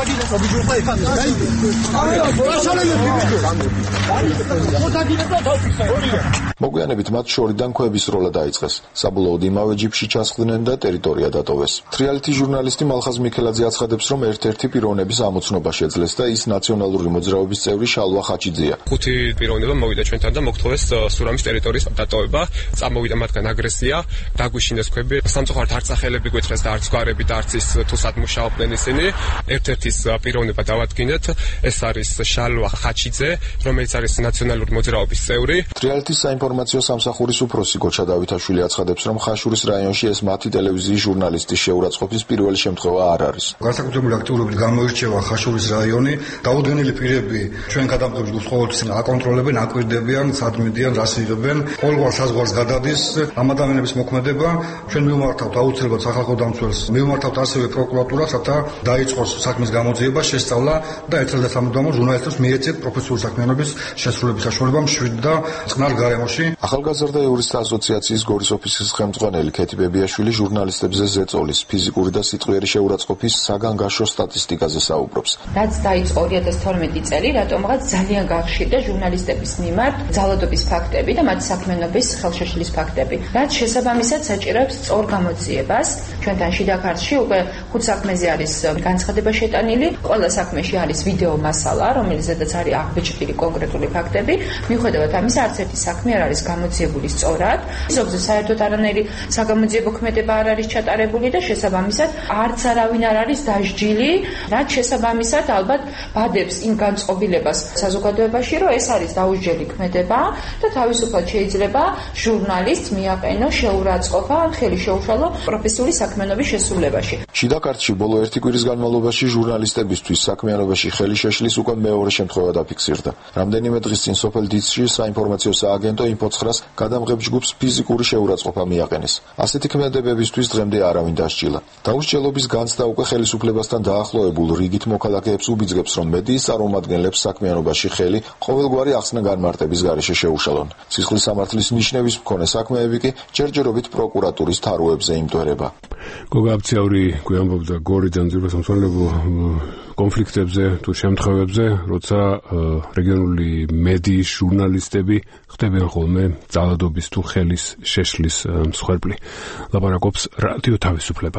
მოგვიანებით მათ შორიდან ქვების როლა დაიწყეს. საბოლოოდ იმავე ჯიპში ჩასხდნენ და ტერიტორია დატოვეს. თრიალეთის ჟურნალისტი მალხაზ მიქელაძე აცხადებს, რომ ერთ-ერთი პიროვნების ამოცნობა შეძლეს და ის ნაციონალური მოძრაობის წევრი შალვა ხაჩიძეა. ხუთი პიროვნება მოვიდა ჩვენთან და მოგთხოვეს სურამის ტერიტორიის დატოვება. წამოვიდა მათგან აგრესია, დაგვიშინეს ქვები, სამწუხაროდ არც სახელები გვეცეს და არც გვარები და არც ის თუსად მუშაობდნენ ისინი. ერთ-ერთის პიროვნება დავადგინეთ, ეს არის შალვა ხაჩიძე, რომელიც არის ნაციონალური მოძრაობის წევრი. თრიალეთის საინფორმაციო სამსახურის უფროსი გოჩა დავითაშვილი აცხადებს, რომ ხაშურის რაიონში ეს მათი ტელევიზიის ჟურნალისტის შეურაცხყოფის პირველი შემთხვევა არ არის. განსაკუთრებული აქტიურობით გამოირჩევა ხაშურის რაიონი. დაუდგენელი პირები ჩვენ გადამღებ ჯგუფს ყოველთვის აკონტროლებენ, აკვირდებიან, სად მიდიან, რას იღებენ. ყოველგვარ საზღვარს გადადის ამ ადამიანების მოქმედება. ჩვენ მივმართავთ აუცილებლად სახალხო დამცველს, მივმართავთ ასევე პროკურატურას, რათა დაიწყოს საქმის გამოძიება, შესწავლა და ერთად და სამუდამოდ ჟურნალისტებს მიეცეთ პროფესიული საქმიანობის შესრულების საშუალება მშვიდ და წყნარ გარემოში. ახალგაზრდა იურისტთა ასოციაციის გორის ოფისის ხელმძღვანელი ქეთი ბებიაშვილი ჟურნალისტებზე ზეწოლის, ფიზიკური და სიტყვიერი შეურაცხყოფის საგანგაშო სტატისტიკაზე საუბრობს. რაც დაიწყო ორი ათას თორმეტი წელი, რატომღაც ძალიან გახშირდა ჟურნალისტების მიმართ ძალადობის ფაქტები და მათი საქმიანობის ხელშეშლის ფაქტები. რაც შესაბამისად საჭიროებს სწორ გამოძიებას. ჩვენთან შიდა ქართლში უკვე ხუთ საქმეზე არის განცხადება შეტანილი. ყველა საქმეში არის ვიდეო მასალა, რომელზედაც არის აღბეჭდილი კონკრეტული ფაქტები. მიუხედავად ამისა, არც ერთი საქმე არ არის გამოძიებული სწორად. ზოგზე საერთოდ არანაირი საგამოძიებო ქმედება არ არის ჩატარებული და შესაბამისად არც არავინ არ არის დასჯილი, რაც შესაბამისად ალბათ ბადებს იმ განწყობილებას საზოგადოებაში, რომ ეს არის დაუსჯელი ქმედება და თავისუფლად შეიძლება ჟურნალისტს მიაყენოს შეურაცხყოფა, ხელი შეუშალო პროფესიული საქმიანობის შესრულებაში. შიდა ქართლში ბოლო ერთი კვირის განმავლობაში ჟურნალისტებისთვის საქმიანობაში ხელი შეშლის უკვე მეორე შემთხვევა დაფიქსირდა. რამდენიმე დღის წინ სოფელ დიცში საინფორმაციო სააგენტო ინფოცხრას გადამღებ ჯგუფს ფიზიკური შეურაცხყოფა მიაყენეს. ასეთი ქმედებებისთვის დღემდე არავინ დასჯილა. დაუსჯელობის განცდა უკვე ხელისუფლებასთან დაახლოებულ რიგით მოქალაქეებს უბიძგებს, რომ მედიის წარმომადგენლებს საქმიანობაში ხელი ყოველგვარი ახსნა განმარტების გარეშე შეუშალონ. სისხლის სამართლის ნიშნების მქონე საქმეები კი ჯერჯერობით პროკურატურის თაროებზე იმტვერება. გოგა აბციაური გვიამბობდა გორიდან ძირფასამსვლელებო კონფლიქტებზე თუ შემთხვევებზე, როცა რეგიონული მედიის ჟურნალისტები ხდებიან ხოლმე ძალადობის თუ ხელის შეშლის მსხვერპლი. ლაპარაკობს რადიო თავისუფლება.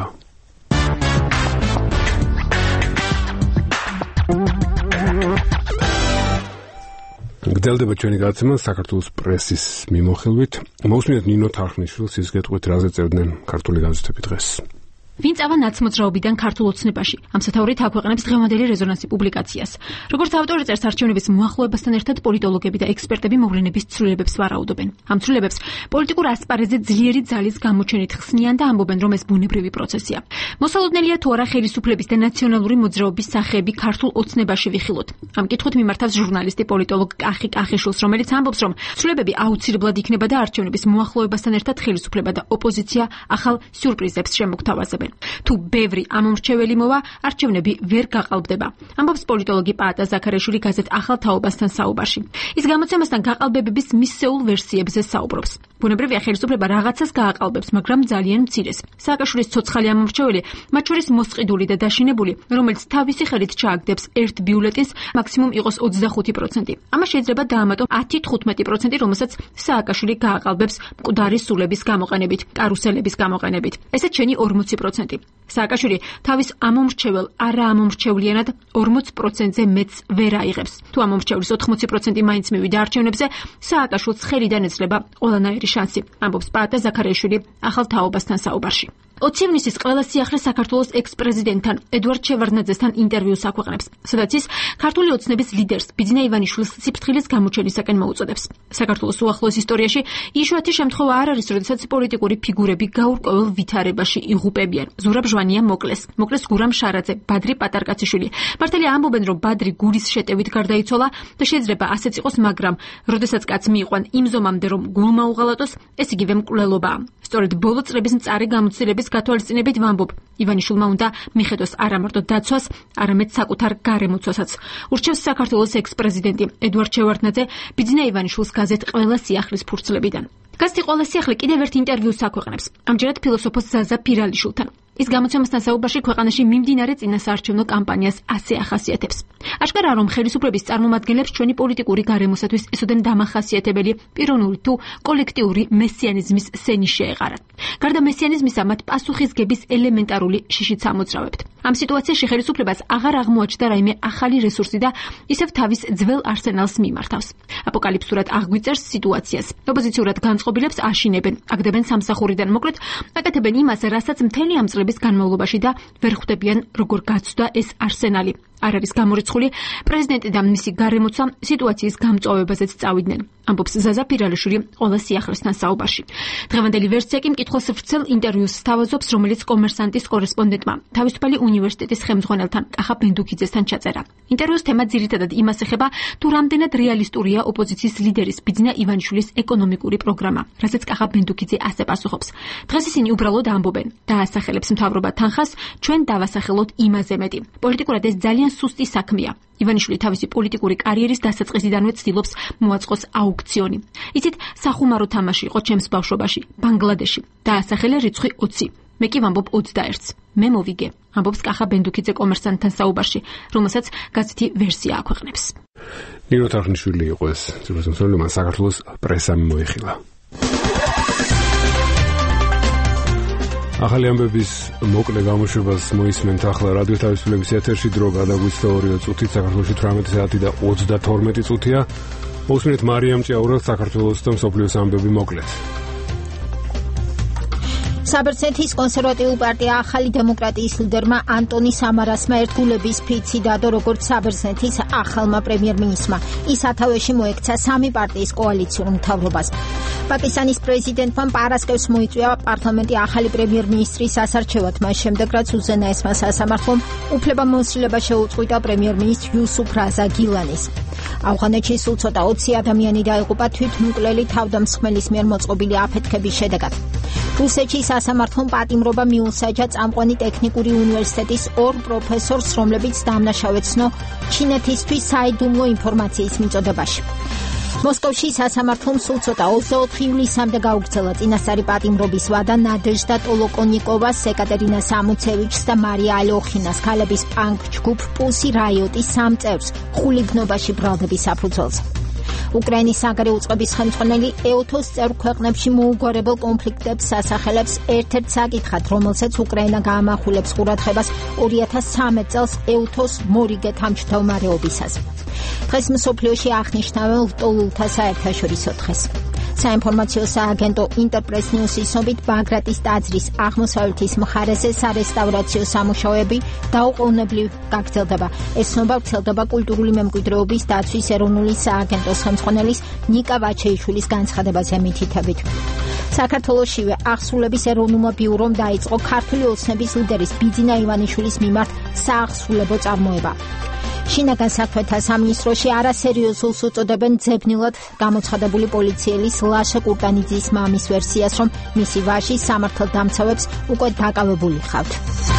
გრძელდება ჩვენი გადაცემა საქართველოს პრესის მიმოხილვით. მოусმინეთ ნინო თარხნიშვილს ის გეტყვით, რაზე წერდნენ ქართული გაზეთები დღეს. ვინ წავა ნაცმოძრაობიდან ქართულ ოცნებაში? ამ სათაურით აქვეყნებს დღევანდელი რეზონანსი პუბლიკაციას. როგორც ავტორი წერს, არჩევნების მოახლოებასთან ერთად პოლიტოლოგები და ექსპერტები მოვლენების ცვლილებებს ვარაუდობენ. ამ ცვლილებებს პოლიტიკურ ასპარეზზე ძლიერი ძალის გამოჩენით ხსნიან და ამბობენ, რომ ეს ბუნებრივი პროცესია. მოსალოდნელია თუ არა ხელისუფლების და ნაციონალური მოძრაობის სახეები ქართულ ოცნებაში ვიხილოთ. ამ კითხვით მიმართავს ჟურნალისტი პოლიტოლოგ კახი კახიშვილს, რომელიც ამბობს, რომ ცვლილებები აუცილებლად იქნება და არჩევნების მოახლოებასთან ერთად ხელისუფლება და ოპოზიცია ახალ სიურპრიზებს შემოგთავაზებენ. თუ ბევრი ამომრჩეველი მოვა, არჩევნები ვერ გაყალბდება. ამბობს პოლიტოლოგი პაატა ზაქარიაშვილი გაზეთ ახალ თაობასთან საუბარში. ის გამოცემასთან გაყალბებების მისეულ ვერსიებზე საუბრობს. ბუნებრივია ხელისუფლება რაღაცას გააყალბებს, მაგრამ ძალიან მცირეს. სააკაშვილის ცოცხალი ამომრჩეველი, მათ შორის მოსყიდული და დაშინებული, რომელიც თავისი ხელით ჩააგდებს ერთ ბიულეტენს, მაქსიმუმ იყოს ოცდახუთი პროცენტი. ამას შეიძლება დაამატო ათი თხუთმეტი პროცენტი, რომელსაც სააკაშვილი გააყალბებს მკვდარი სულების გამოყენებით, კარუსელების გამოყენებით. ესეც შენი ორმოცი პროცენტი. სააკაშვილი თავის ამომრჩეվել არა ამომრჩევლიანად ორმოც პროცენტზე მეც ვერ აიღებს. თუ ამომრჩევლის ოთხმოცი პროცენტი მაინც მივიდა არჩევნებზე, სააკაშვილს ხელიდან ეძლება ყველანაირი შანსი, ამბობს პაატა ზაქარიაშვილი ახალ თაობასთან საუბარში. ოცი ივნისის ყველა სიახლე საქართველოს ექს-პრეზიდენტთან ედუარდ შევარდნაძესთან ინტერვიუს აქვეყნებს, სადაც ის ქართული ოცნების ლიდერს ბიძინა ივანიშვილის სიფრთხილის გამოჩენისაკენ მოუწოდებს. საქართველოს უახლოეს ისტორიაში იშვიათი შემთხვევა არ არის, როდესაც პოლიტიკური ფიგურები გაურკვეველ ვითარებაში იღუპებიან. ზურაბ ჟვანია მოკლეს, მოკლეს გურამ შარაძე, ბადრი პატარკაციშვილი. მართალია ამბობენ, რომ ბადრი გულის შეტევით გარდაიცვალა და შეიძლება ასეც იყოს, მაგრამ როდესაც კაცს მიიყვან იმ ზომამდე, რომ გულმა უღალატოს, ეს იგივე მკვლელობაა. სწორედ ბოლო წლების მწარე გამოცდილების გათვალისწინებით ვამბობ, ივანიშვილმა უნდა მიხედოს არა მარტო დაცვას, არამედ საკუთარ გარემოცვასაც. ურჩევს საქართველოს ექს-პრეზიდენტი ედუარდ შევარდნაძე ბიძინა ივანიშვილს გაზეთ ყველა სიახლის ფურცლებიდან. გაზეთი ყველა სიახლე კიდევ ერთ ინტერვიუს აქვეყნებს, ამჯერად ფილოსოფოს ზაზა ფირალიშვილთან. ის გამოცემასთან საუბარში ქვეყანაში მიმდინარე წინასაარჩევნო კამპანიას ასე ახასიათებს. აშკარაა, რომ ხელისუფლების წარმომადგენლებს ჩვენი პოლიტიკური გარემოსათვის ესოდენ დამახასიათებელი პიროვნული თუ კოლექტიური მესიანიზმის სენი შეეყარათ. გარდა მესიანიზმისა, მათ პასუხისგების ელემენტარული შიშიც ამოძრავებთ. ამ სიტუაციაში ხელისუფლებას აღარ აღმოაჩნდა რაიმე ახალი რესურსი და ისევ თავის ძველ არსენალს მიმართავს. აპოკალიფსურად აღგვიწერს სიტუაციას. ოპოზიციურად განწყობილებს აშინებენ, აგდებენ სამსახურიდან, მოკლედ აკეთებენ იმას, რასაც მთელი ამ წლების განმავლობაში და ვერ ხვდებიან როგორ გაცვდა ეს არსენალი. არ არის გამორიცხული პრეზიდენტი და მისი გარემოცვა სიტუაციის გამწვავებაზეც წავიდნენ, ამბობს ზაზა ფირალიშვილი ყველა სიახლესთან საუბარში. დღევანდელი ვერსია კი მკითხველს ვრცელ ინტერვიუს სთავაზობს, რომელიც კომერსანტის კორესპონდენტმა თავისუფალი უნივერსიტეტის ხელმძღვანელთან კახა ბენდუქიძესთან ჩაწერა. ინტერვიუს თემა ძირითადად იმას ეხება, თუ რამდენად რეალისტურია ოპოზიციის ლიდერის ბიძინა ივანიშვილის ეკონომიკური პროგრამა, რასაც კახა ბენდუქიძე ასე პასუხობს. დღეს ისინი უბრალოდ ამბობენ, დაასახელებს მთავრობა თანხას, ჩვენ დავასახელოთ იმაზე მეტი. პოლიტიკურად ეს ძალიან სუსტი საქმეა. ივანიშვილი თავისი პოლიტიკური კარიერის დასაწყისიდანვე ცდილობს მოაწყოს აუქციონი. იცით, სახუმარო თამაში იყო ჩემს ბავშვობაში, ბანგლადეში. დაასახელე რიცხვი ოცი. მე კი ვამბობ ოცდაერთს. მე მოვიგე, ამბობს კახა ბენდუქიძე კომერსანტთან საუბარში, რომელსაც გაზეთი ვერსია აქვეყნებს. ნინო თარხნიშვილი იყო ეს ძირითადად მან საქართველოს პრესამ მოიხილა. ახალი ამბების მოკლე გამოშვებას მოისმენთ ახლა რადიო თავისუფლების ეთერში, დრო გადაგვიცხდა ორი წუთით, საქართველოში თვრამეტი საათი და ოცდათორმეტი წუთია. მოусმინეთ მარიამ ჭიაურას საქართველოს და მსოფლიოს ამბები მოკლედ. საბერძნეთის კონსერვატიული პარტია ახალი დემოკრატიის ლიდერმა ანტონი სამარასმა ერთგულების ფიცი დადო როგორც საბერძნეთის ახალმა პრემიერ-მინისტრმა. ის სათავეში მოექცა სამი პარტიის კოალიციურ მთავრობას. პაკისტანის პრეზიდენტმა პარასკევს მოიწვია პარლამენტი ახალი პრემიერ-მინისტრის ასარჩევად, მას შემდეგ რაც უზენაესმა სასამართლომ უფლებამოსილება შეუწყვიტა პრემიერ-მინისტრ იუსუფ რაზა გილანის. ავღანეთში სულ ცოტა ოცი ადამიანი დაიღუპა თვითმკვლელი თავდამსხმელის მიერ მოწყობილი აფეთქების შედეგად. რუსეთში სასამართლომ პატიმრობა მიუსაჯა წამყვანი ტექნიკური უნივერსიტეტის ორ პროფესორს, რომლებიც დამნაშავეცნო ჩინეთისთვის საიდუმლო ინფორმაციის მიწოდებაში. მოსკოვში სასამართლომ სულ ცოტა ოცდაოთხი ივლისამდე გაუგრძელა წინასწარი პატიმრობის ვადა ნადეჟდა ტოლოკონიკოვას, ეკატერინა სამუცევიჩს და მარია ალოხინას, ქალების პანკ ჯგუფ პუსი რაიოტის სამ წევრს ხულიგნობაში ბრალდების საფუძველზე. უკრაინის საგარეო უწყების ხელმძღვანელი ეუთოს წევრ ქვეყნებში მოუგვარებელ კონფლიქტებს ასახელებს ერთ-ერთ საკითხად, რომელსაც უკრაინა გაამახვილებს ყურადღებას ორი ათას ცხრამეტ წელს ეუთოს მორიგე თავმჯდომარეობისას. დღეს მსოფლიოში აღნიშნავენ ლტოლულთა საერთაშორისო დღეს. საინფორმაციო სააგენტო ინტერპრეს ნიუსის ცნობით ბაგრატის ტაძრის აღმოსავლეთის მხარეზე სარესტავრაციო სამუშაოები დაუყოვნებლივ გაგრძელდება. ეს ცნობა ვრცელდება კულტურული მემკვიდრეობის დაცვის ეროვნული სააგენტოს ხელმძღვანელის ნიკა ვაჩეიშვილის განცხადებაზე მითითებით. საქართველოშივე აღსრულების ეროვნულმა ბიურომ დაიწყო ქართული ოცნების ლიდერის ბიძინა ივანიშვილის მიმართ საახსრულებო წარმოება. შინაგან საქმეთა სამინისტროში არასერიოზულს უწოდებენ ძებნილად გამოცხადებული პოლიციელის ლაშა კურტანიძის მამის ვერსიას, რომ მისი ვაჟი სამართალდამცავებს უკვე დაკავებული ხავთ.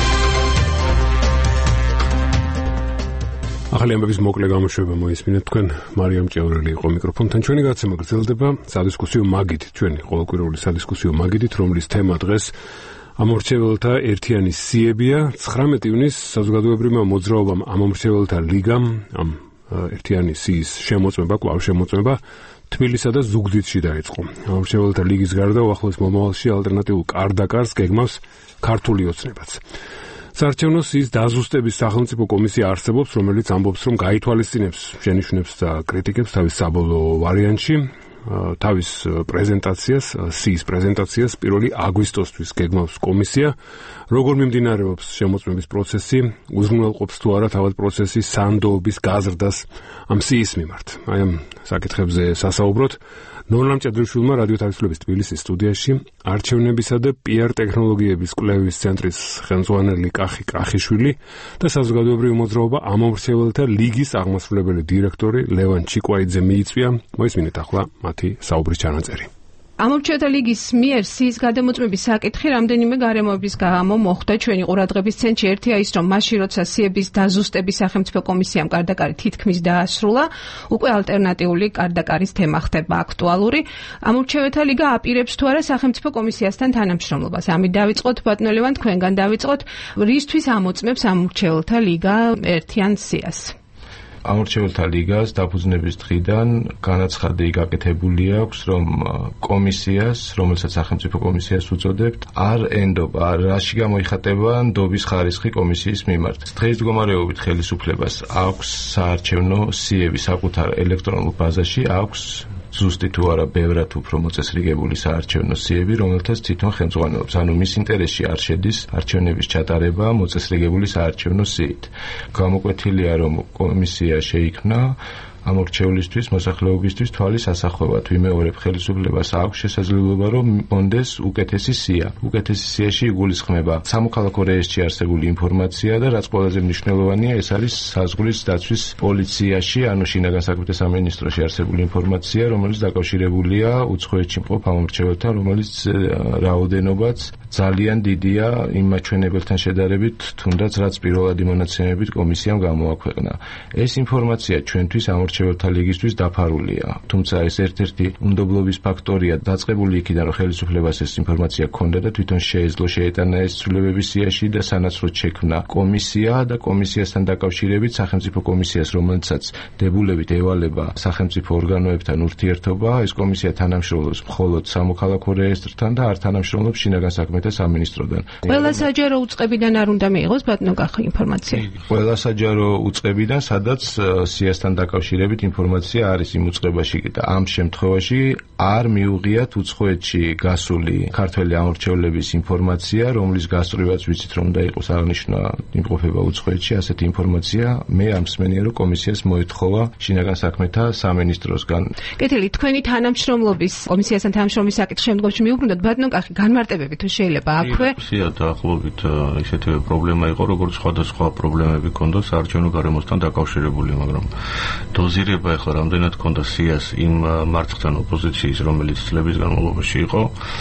ახალი ამბების მოკლე გამოშვება მოისმინეთ თქვენ. მარიამ ჭეურელი იყო მიკროფონთან. ჩვენი გადაცემა გრძელდება სადისკუსიო მაგიდით, ჩვენი ყოველკვირეული სადისკუსიო მაგიდით, რომლის თემა დღეს ამომრჩეველთა ერთიანი სიებია. ცხრამეტი ივნისს საზოგადოებრივმა მოძრაობამ ამომრჩეველთა ლიგამ ამ ერთიანი სიის შემოწმება, კვლავ შემოწმება თბილისსა და ზუგდიდში დაიწყო. ამომრჩეველთა ლიგის გარდა უახლოეს მომავალში ალტერნატიულ კარდაკარს გეგმავს ქართული ოცნებაც. საარჩევნო სიის დაზუსტების სახელმწიფო კომისია არსებობს, რომელიც ამბობს, რომ გაითვალისწინებს შენიშვნებს და კრიტიკებს თავის საბოლოო ვარიანტში. თავის პრეზენტაციას, სიის პრეზენტაციას პირველი აგვისტოსთვის გეგმავს კომისია. როგორ მიმდინარეობს შემოწმების პროცესი, უზრუნველყოფს თუ არა თავად პროცესის სანდოობის გაზრდას ამ სიის მიმართ. აი ამ საკითხებზე სასაუბროთ ნონა მჭედრიშვილმა რადიო თავისუფლების თბილისის სტუდიაში არჩევნებისა და პიარ ტექნოლოგიების კვლევის ცენტრის ხელმძღვანელი კახი კახიშვილი და საზოგადოებრივი მოძრაობა ამომრჩეველთა ლიგის აღმასრულებელი დირექტორი ლევან ჩიკვაიძე მიიწვია. მოისმინეთ ახლა მათი საუბრის ჩანაწერი. ამომრჩეველთა ლიგის მიერ სიის გადამოწმების საკითხი რამდენიმე გარემოების გამო მოხდა ჩვენი ყურადღების ცენტრში. ერთია ის, რომ მაშინ როცა სიების დაზუსტების სახელმწიფო კომისიამ კარდაკარი თითქმის დაასრულა, უკვე ალტერნატიული კარდაკარის თემა ხდება აქტუალური. ამომრჩეველთა ლიგა აპირებს თუ არა სახელმწიფო კომისიასთან თანამშრომლობას. ამით დავიწყოთ, ბატონო ლევან, თქვენგან დავიწყოთ, რისთვის ამოწმებს ამომრჩეველთა ლიგა ერთიან სიას? ამორჩეველთა ლიგას დაფუძნების დღიდან განაცხადი გაკეთებული აქვს, რომ კომისიას, რომელსაც სახელმწიფო კომისიას უწოდებთ, არ ენდობა, რაში გამოიხატება ნდობის ხარისხი კომისიის მიმართ. დღეს მდგომარეობით ხელისუფლებას აქვს საარჩევნო სიები საკუთარ ელექტრონულ ბაზაში, აქვს ზუსტი თუ არა ბევრად უფრო მოწესრიგებული საარჩევნო სიები, რომელთაც თვითონ ხელმძღვანელობს. ანუ მის ინტერესში არ შედის არჩევნების ჩატარება მოწესრიგებული საარჩევნო სიით. გამოკვეთილია, რომ კომისია შეიქმნა ამორჩევლისთვის, მოსახლეობისთვის თვალის ასახვევად. ვიმეორებ, ხელისუფლებას აქვს შესაძლებლობა, რომ მონდეს უკეთესი სია. უკეთესი სიაში იგულისხმება სამოქალაქო რეესტრში არსებული ინფორმაცია და რაც ყველაზე მნიშვნელოვანია, ეს არის საზღვრის დაცვის პოლიციაში, ანუ შინაგან საქმეთა სამინისტროში არსებული ინფორმაცია, რომელიც დაკავშირებულია უცხოეთში მყოფ ამორჩეველთან, რომელიც რაოდენობაც ძალიან დიდია იმ მაჩვენებელთან შედარებით, თუნდაც რაც პირველადი მონაცემებით კომისიამ გამოაქვეყნა. ეს ინფორმაცია ჩვენთვის ამორჩეველთა ლიგისთვის დაფარულია. თუმცა ეს ერთ-ერთი უნდობლობის ფაქტორია დაწყებული იქიდან, რომ ხელისუფლებას ეს ინფორმაცია ჰქონდა და თვითონ შეეძლო შეეტანა ეს ცვლილებების სიაში და სანაცვლოდ შექმნა კომისია და კომისიასთან დაკავშირებით სახელმწიფო კომისიას, რომელსაც დებულებით ევალება სახელმწიფო ორგანოებთან ურთიერთობა, ეს კომისია თანამშრომლობს მხოლოდ სამოქალაქო რეესტრთან და არ თანამშრომლობს შინაგან საქმეთა სამინისტროდან. ყველა საჯარო უწყებიდან არ უნდა მიიღოს ბატონო კახი ინფორმაცია. ყველა საჯარო უწყებიდან, სადაც სიასთან დაკავშირებით ინფორმაცია არის იმ უწყებაში და ამ შემთხვევაში არ მიუღიათ უცხოეთში გასული ქართველი ამორჩევლების ინფორმაცია, რომლის გასწვრივაც ვიცით რომ უნდა იყოს აღნიშნა იმყოფება უცხოეთში, ასეთი ინფორმაცია მე ამ მსმენია რომ კომისიას მოეთხოვა შინაგან საქმეთა სამინისტროსგან. კეთილი, თქვენი თანამშრომლობის კომისიასთან თანამშრომლის საკითხი შემდგომში მიუბრუნდათ ბატონო კახი, განმარტებები თუ შეიძლება აქვე? სია დაახლოებით ისეთი პრობლემა იყო, როგორც სხვადასხვა პრობლემები ჰქონდა საარჩევნო გარემოსთან დაკავშირებული, მაგრამ დოზირება ახლა რამდენად ჰქონდა სიას იმ მარცხთან ოპოზიციის, რომელიც წლების განმავლობაში იყო,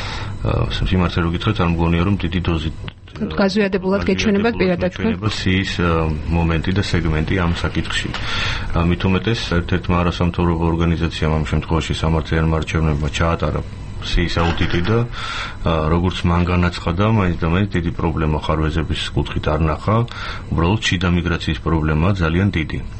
სიმართლე რო გითხრათ, არ მგონია რომ დიდი დოზით გაზვიადებულად გეჩვენება პირადად თქვენ სიის მომენტი და სეგმენტი ამ საკითხში. მით უმეტეს ერთ-ერთმა არასამთავრობო ორგანიზაციამ ამ შემთხვევაში სამართლიანმა არჩევნებმა ჩაატარა სიის აუდიტი და როგორც მან განაცხადა, მაინც და მაინც დიდი პრობლემა ხარვეზების კუთხით არ ნახა, უბრალოდ შიდა მიგრაციის პრობლემაა ძალიან დიდი.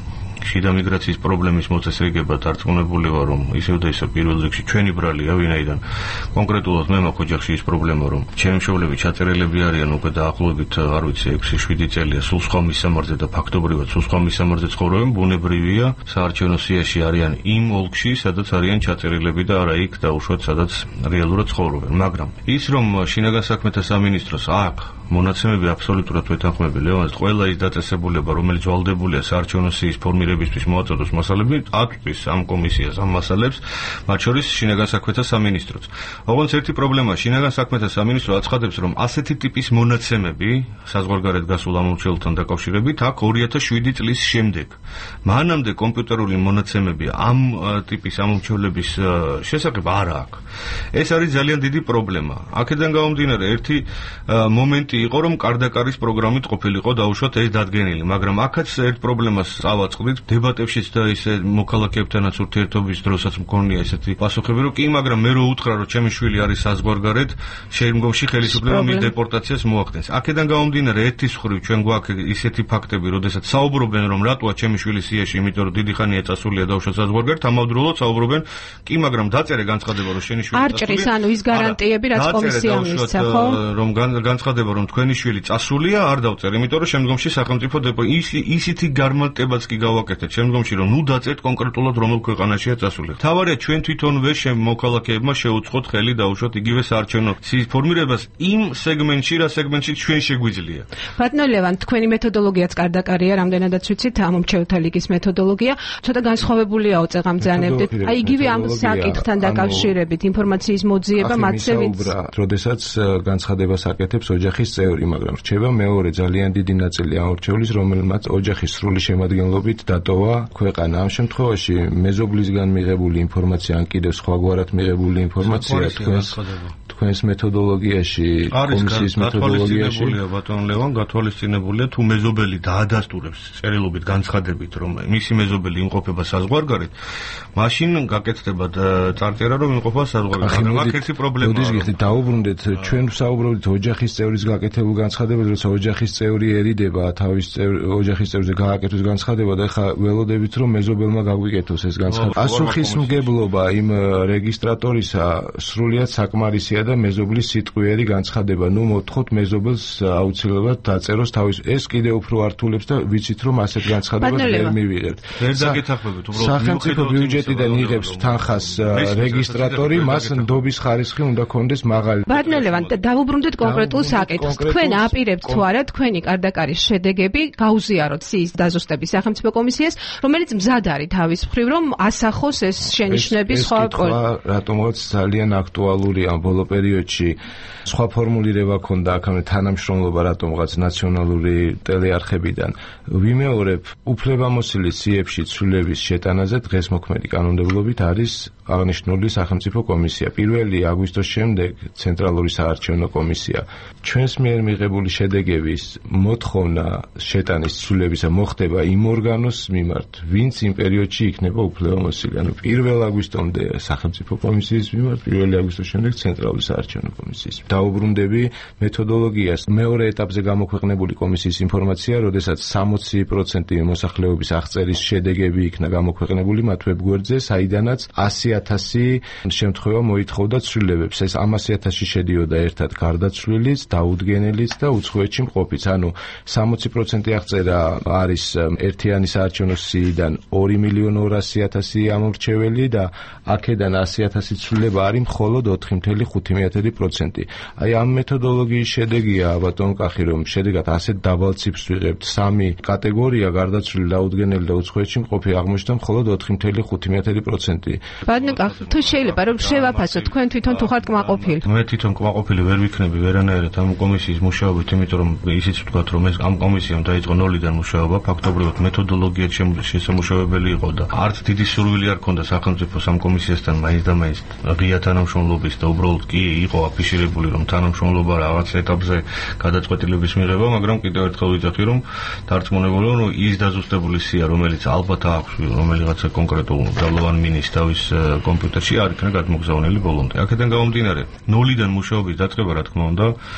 შიდა მიგრაციის პრობლემის მოწესრიგება დარწმუნებული ვარ, რომ ისევ და ისევ პირველ რიგში ჩვენი ბრალია, ვინაიდან კონკრეტულად მე მაქვს ოჯახში ის პრობლემა, რომ ჩემი მშობლები ჩაწერილები არიან უკვე დაახლოებით, არ ვიცი, ექვსი შვიდი წელია, სულ სხვა მისამართზე და ფაქტობრივად სულ სხვა მისამართზე ცხოვრობენ, ბუნებრივია, საარჩევნო სიაში არიან იმ ოლქში, სადაც არიან ჩაწერილები და არა იქ დაუშვათ, სადაც რეალურად ცხოვრობენ. მაგრამ ის, რომ შინაგან საქმეთა სამინისტროს აქ მონაცემები აბსოლუტურად ვეთანხმები ლევანს, ყველა ის დაწესებულება, რომელიც ვალდებულია საარჩევნო სიის ფორმირებისთვის მოაწოდოს მასალები, აწვდის ამ კომისიას ამ მასალებს, მათ შორის შინაგან საქმეთა სამინისტროც. ოღონდ ერთი პრობლემა, შინაგან საქმეთა სამინისტრო აცხადებს, რომ ასეთი ტიპის მონაცემები საზღვარგარეთ გასულ ამორჩეულთან დაკავშირებით აქ ორი ათას შვიდი წლის შემდეგ. მანამდე კომპიუტერული მონაცემები ამ ტიპის ამორჩეულების შესახებ არ აქვს. ეს არის ძალიან დიდი პრობლემა. აქედან გამომდინარე, ერთი მომენტი იყო, რომ კარდაკარის პროგრამით ყოფილიყო დაუშვათ ეს დადგენილი, მაგრამ აქაც ერთ პრობლემას წავაწყდით დებატებშიც და ისე მოქალაქეებთანაც ურთიერთობის დროსაც მქონია ესეთი პასუხები, რომ კი, მაგრამ მე რო უთხრა, რომ ჩემი შვილი არის საზღვარგარეთ, შემდგომში ხელისუფლება მის დეპორტაციას მოახდენს. აქედან გამომდინარე, ერთის მხრივ ჩვენ გვაქვს ისეთი ფაქტები, როდესაც საუბრობენ, რომ რატოა ჩემი შვილი სიაში, იმიტომ რომ დიდი ხანია წასულია დაუშვათ საზღვარგარეთ, ამავდროულად საუბრობენ, კი, მაგრამ დაწერე განცხადება, რომ შენი შვილი არ ჭრის, ანუ ის გარანტიები, რაც კომისიამ მისცა, ხო? რომ განცხადება, რომ თქვენი შვილი წასულია, არ დავწერ, იმიტომ რომ შემდგომში სახელმწიფო ისეთი გარმარტებაც კი გავაკეთეთ შემდგომში, რომ ნუ დაწერთ კონკრეტულად რომელ ქვეყანაშია წასული. თავარია ჩვენ თვითონვე მოქალაქეებმა შეუწყოთ ხელი დაუშვათ იგივე საარჩევნო სიის ფორმირებას იმ სეგმენტში, რა სეგმენტში ჩვენ შეგვიძლია. ბატონო ლევან, თქვენი მეთოდოლოგიაც კარდაკარია, რამდენადაც ვიცით, ამომრჩევლთა ლიგის მეთოდოლოგია, ცოტა განსხვავებულია წეღამძანებდით. აი იგივე ამ საკითხთან დაკავშირებით ინფორმაციის მოძიება მათზე ვინც როდესაც განცხადებას აკეთებს ოჯახის წევრი, მაგრამ რჩება მეორე ძალიან დიდი ნაწილი ამორჩევლის, რომელმაც ოჯახის სრული შემადგენლობით დატოვა ქვეყანა. ამ შემთხვევაში მეზობლისგან მიღებული ინფორმაცია ან კიდევ სხვაგვარად მიღებული ინფორმაცია თქვენს თქვენს მეთოდოლოგიაში, კომისიის მეთოდოლოგიაში ბატონ ლევან გათვალისწინებულია, თუ მეზობელი დაადასტურებს წერილობით განცხადებით, რომ მისი მეზობელი იმყოფება საზღვარგარეთ, მაშინ გაკეთდება წარწერა, რომ იმყოფება საზღვარგარეთ. აქ ერთი პრობლემაა. მოდის გიხდით, დაუბრუნდეთ, ჩვენ ვსაუბრობთ ოჯახის წევრის გაკეთებულ განცხადებაზე, როცა ოჯახის წევრიერიდება თავის ოჯახის წევრზე გააკეთოს განცხადება და ეხლა ველოდებით, რომ მეზობელმა გაგვიკეთოს ეს განცხადება. პასუხისმგებლობა იმ რეგისტრატორისა სრულიად საკმარისია და მეზობლის სიტყვიერი განცხადება. ნუ მოთხოვთ მეზობელს აუცილებლად დაწეროს თავის. ეს კიდევ უფრო ართულებს და ვიცით, რომ ასეთ განცხადებას ვერ მივიღებთ. ვერ დაგეთახმებით, უბრალოდ სახელმწიფო ბიუჯეტიდან იღებს თანხას რეგისტრატორი, მას ნდობის ხარისხი უნდა კონდეს მაღალი. ბატონო ლევან, დავუბრუნდეთ კონკრეტულ საკითხს. თქვენ აპირებთ თუ არა თქვენი კარდაკარის შედეგები გაუზიაროთ სიის დაზუსტების სახელმწიფო კომისიას, რომელიც მზად არის თავის მხრივ, რომ ასახოს ეს შენიშვნები სხვა რატომღაც ძალიან აქტუალურია ამ ბოლო პერიოდში. სხვა ფორმულირება ქონდა აქამდე თანამშრომლობა რატომღაც ნაციონალური ტელეარხებიდან. ვიმეორებ, უფლებამოსილი სიებში ცვლილების შეტანაზე დღეს მოქმედი კანონმდებლობით არის აღნიშნული სახელმწიფო კომისია. პირველი აგვისტოს შემდეგ ცენტრალური საარჩევნო კომისია. ჩვენს მიერ მიღებული შედეგების მოთხოვნა შეტანის ცვლილებისა მოხდება იმ ორგანოს მიმართ, ვინც იმ პერიოდში იქნება უფლებამოსილი. ანუ პირველ აგვისტომდე სახელმწიფო კომისიის მიმართ, პირველი აგვისტოს შემდეგ ცენტრალური საარჩევნო კომისიის. დაუბრუნდები მეთოდოლოგიას. მეორე ეტაპზე გამოქვეყნებული კომისიის ინფორმაცია, როდესაც სამოცი პროცენტი მოსახლეობის აღწერის შედეგები იქნა გამოქვეყნებული მათ ვებგვერდზე, საიდანაც ასი ათასი შემთხვევა მოითხოვდა ცვლილებებს. ეს ამ ასი ათასში შედიოდა ერთად გარდაცვლილიც, დაუდგენელიც და უცხოეთში მყოფიც. ანუ სამოცი პროცენტი აღწერა არის ერთიანი საარჩევნო სიიდან ორი მილიონი ორასი ათასი ამორჩეველი და აქედან ასი ათასი ცვლილება არის მხოლოდ ოთხი მცდარი ხუთი პროცენტი. აი ამ მეთოდოლოგიის შედეგია ბატონ კახი, რომ შედეგად ასეთ დაბალ ციფრს ვიღებთ. სამი კატეგორია გარდაცვლილი, დაუდგენელი და უცხოეთში მყოფი აღმოჩნდა მხოლოდ ოთხი მცდარი ხუთი პროცენტი. ბატონ კახი, თუ შეიძლება რომ შევაფასოთ, თქვენ თვითონ თუ ხართ კმაყოფილი? მე თვითონ კმაყოფილი ვერ ვიქნები ვერანაირად ამ კომისიის მუშაობით, იმიტომ რომ ისიც ვთქვათ, რომ ეს ამ კომისიამ დაიწყო ნოლიდან მუშაობა, ფაქტობრივად მეთოდოლოგიად შესამუშავებელი იყო და არც დიდი სურვილი არ ქონდა სახელმწიფოს ამ კომისიასთან მაინც და მაინც ღია თანამშრომლობის და უბრალოდ კი იყო აფიშირებული, რომ თანამშრომლობა რაღაც ეტაპზე გადაწყვეტილების მიღება, მაგრამ კიდევ ერთხელ ვიძახი, რომ დარწმუნებული რომ ის დაზუსტებული სია, რომელიც ალბათ აქვს რომელიღაცა კონკრეტულ მდაბლოვან მინის თავის კომპიუტერში არ იქნა გადმოგზავნილი ბოლომდე. აქედან გამომდინარე, ნოლიდან მუშაობის დაწყება, რა თქმა უნდა,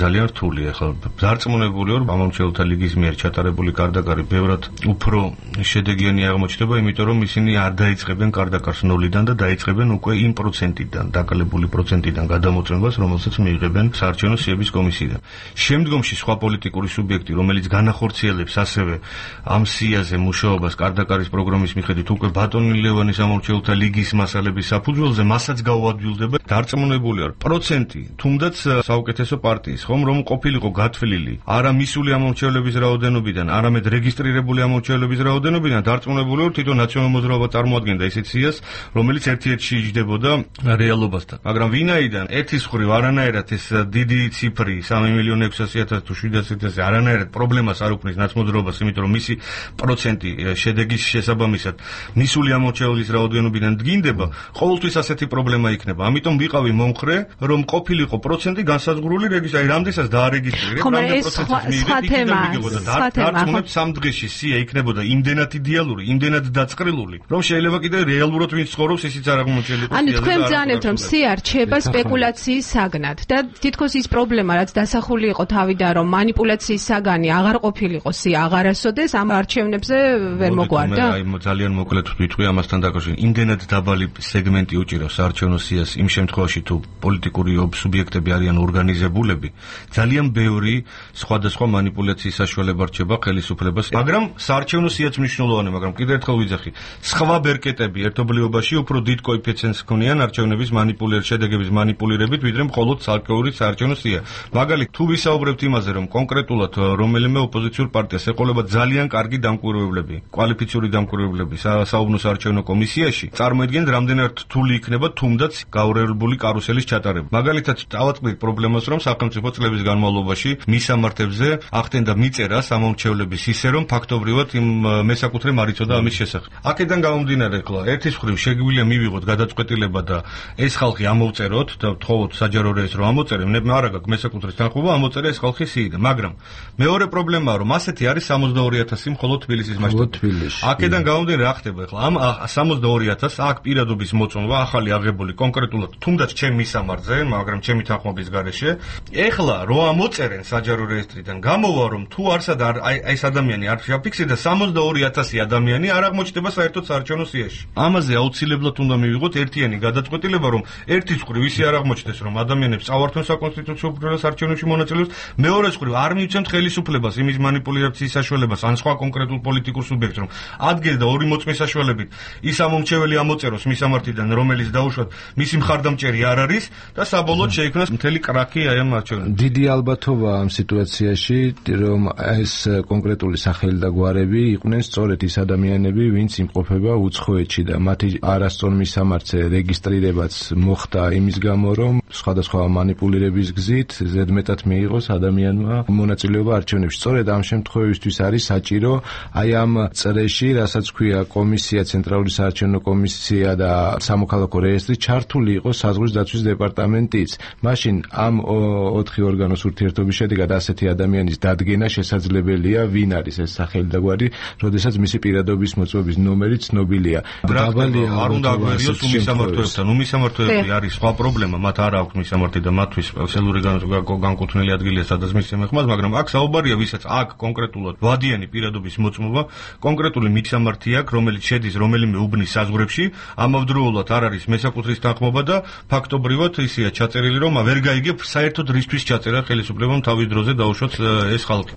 ძალიან რთულია. ახლა დარწმუნებული ვარ, ამომრჩეველთა ლიგის მიერ ჩატარებული კარდაკარი ბევრად უფრო შედეგიანი აღმოჩნდება, იმიტომ რომ ისინი არ დაიწყებენ კარდაკარს ნოლიდან და დაიწყებენ უკვე იმ პროცენტიდან, დაკალებული პროცენტიდან გადამოწმებას, რომელსაც მიიღებენ საარჩევნო სიების კომისიიდან. შემდგომში სხვა პოლიტიკური სუბიექტი, რომელიც განახორციელებს ასევე ამ სიაზე მუშაობას კარდაკარის პროგრამის მიხედვით უკვე ბატონი ლევანის ამომრჩეველთა ლიგის მასალების საფუძველზე, მასაც გაუადვილდება. დარწმუნებული ვარ, პროცენტი თუნდაც საუკეთესო პარტიის, ხომ რომ ყოფილიყო გათვლილი არა მისული ამომრჩევლების რაოდენობიდან, არამედ რეგისტრირებული ამომრჩევლების რაოდენობიდან, დარწმუნებული ვარ, თვითონ ნაციონალურ მოძრაობა წარმოადგენდა ისეთ სიას, რომელიც ერთ-ერთში იჯდებოდა რეალობასთან. მაგრამ ვინაიდან ერთის მხრივ არანაირად ეს დიდი ციფრი სამი მილიონი ექვსასი ათასი თუ შვიდასი ათასი არანაირად პრობლემას არ უქმნის ნაცმოძრაობას, იმიტომ რომ მისი პროცენტი შედეგის შესაბამისად მისული ამომრჩევლის რაოდენობიდან დგინდება, ყოველთვის ასეთი პრობლემა იქნება. ამიტომ ვიყავი მომხრე, რომ ყოფილიყო პროცენტი განსაზღვრული რეგისტრ, აი რამდენსაც დაარეგისტრირებ, რამდენ პროცენტს მიიღებ, დარწმუნებ სამ დღეში სია იქნებოდა იმდენად იდეალური, იმდენად დაწყრილული, რომ შეიძლება კიდე რეალურად ვინც ცხოვრობს, ისიც არ აღმოჩენილიყო. ანუ თქვენ ბრძანებთ, რომ სია რჩება სპეკულაციის საგნად და თითქოს ის პრობლემა, რაც დასახული იყო თავიდან, რომ манипуляციის საგანი აღარ ყოფილიყო, სია აღარ ასოდეს, ამ არჩევნებზე ვერ მოგვარდა? აი ძალიან მოკლედ ვიტყვი ამასთან დაკავშირებით. იმდენად დაბალი სეგმენტი უჭირავს საარჩევნო სიას იმ შემთხვევაში, თუ პოლიტიკური სუბიექტები არიან ორგანიზებულები, ძალიან ბევრი სხვადასხვა манипуляციის საშუალება რჩება ხელისუფლებას, მაგრამ საარჩევნო სიაც მნიშვნელოვანია, მაგრამ კიდევ ერთხელ ვიძახი, სხვა ბერკეტები ერთობლიობაში უფრო დიდ კოეფიციენტს ჰქონიან არჩევნების манипуლირების შედეგების манипуლირებით, ვიდრე მხოლოდ ცალკეული საარჩევნო სია. მაგალითად, თუ ვისაუბრებთ იმაზე, რომ კონკრეტულად რომელიმე ოპოზიციურ პარტიას ეყოლება ძალიან კარგი დამკვირვებლები, კვალიფიციური დამკვირვებლები საუბნო საარჩევნო კომისიაში, წარმოიდგინეთ, რამდენად რთული იქნება თუნდაც გაურევლებული კარუსელის ჩატარება. მაგალითად, დავაწყდით პრობლემას, რომ სახელმწიფო წლების განმავლობაში მისამართებზე ახდენდა მიწერას ამომრჩევლების ისე, რომ ფაქტობრივად იმ მესაკუთრე არ იცოდა ამის შესახებ. აქედან გამომდინარე, ხლა ერთის მხრივ შეგვიძლია მივიღოთ გადაწყვეტილება და ეს ხალხი ამოვწეროთ და თხოვოთ საჯარო რეესტრს რომ ამოწერენ, მე არ აქვს მესაკუთრის თანხმობა, ამოწერე ეს ხალხი სიიდან. მაგრამ მეორე პრობლემაა, რომ ასეთი არის სამოცდაორი ათასი მხოლოდ თბილისის მასშტაბით. აქედან გამომდინარე, რა ხდება ხლა? ამ სამოცდაორი ათასს აქ პირადობის მოწმობა ახალი აღებული კონკრეტულად თუნდაც ჩემი მისამართზე, მაგრამ ჩემი თანხმობის გარეშე, ეხლა რო ამოწერენ საჯარო რეესტრიდან, გამოვა რომ თუ არსად აი ეს ადამიანი არ შეაფიქსირდა სამოცდაორი ათასი ადამიანი არ აღმოჩნდება საერთოდ საარჩევნო სიაში. ამაზე აუცილებლად უნდა მივიღოთ ერთიანი გადაწყვეტილება, რომ ერთის მხრივ ისე არ აღმოჩნდეს, რომ ადამიანებს წავართვენ საკონსტიტუციო უფლებას არჩევნებში მონაწილეობას, მეორეს მხრივ არ მივცემთ ხელისუფლებას იმის манипуლირების საშუალებას ან სხვა კონკრეტულ პოლიტიკურ სუბიექტს, რომ ადგილ და ორი მოწმის საშუალებით ის ამომრჩეველი ამოწეროს მისამართიდან, რომელიც დაუშვათ მისი მხარდამჭერი არ არის და საბოლოოდ შეიქმნას მთელი კრაკი აი ამ არჩევნებში. დიდი ალბათობა ამ სიტუაციაში, რომ ეს კონკრეტული სახელი და გვარები იყვნენ სწორედ ის ადამიანები, ვინც იმყოფება უცხოეთში და მათი არასწორ მისამართზე რეგისტრირებაც მოხდა იმის გამო, რომ სხვადასხვა манипуლირების გზით ზედმეტად მიიღოს ადამიანმა მონაწილეობა არჩევნებში. სწორედ ამ შემთხვევისთვის არის საჭირო აი ამ წრეში, რასაც ქვია კომისია, ცენტრალური საარჩევნო კომისია და სამოქალაქო რეესტრი ჩართული იყოს საზღვრის დაცვის დეპარტამენტიც. მაშინ ამ ოთხი ორგანოს ურთიერთობის შედეგად ასეთი ადამიანის დადგენა შესაძლებელია, ვინ არის ეს სახელი და გვარი, როდესაც მისი პირადობის მოწმობის ნომერი ცნობილია. დაბალია არ უნდა აგვერიოს უმისამართოებთან. უმისამართოები არის სხვა პრობლემა, მათ არ აქვს მისამართი და მათთვის სპეციალური განკუთვნილი ადგილია, სადაც მისცემენ ხმას, მაგრამ აქ საუბარია, ვისაც აქ კონკრეტულად ვადიანი პირადობის მოწმობა, კონკრეტული მისამართი აქვს, რომელიც შედის რომელიმე უბნის საზღვრებში, ამავდროულად არ არის მესაკუთრის თანხმობა და ფაქტობრივად ისეა ჩაწერილი, რომ ვერ გაიგებ საერთოდ რისთვის ჩაწერა ხელისუფლებამ თავის დროზე დაუშვათ ეს ხალხი.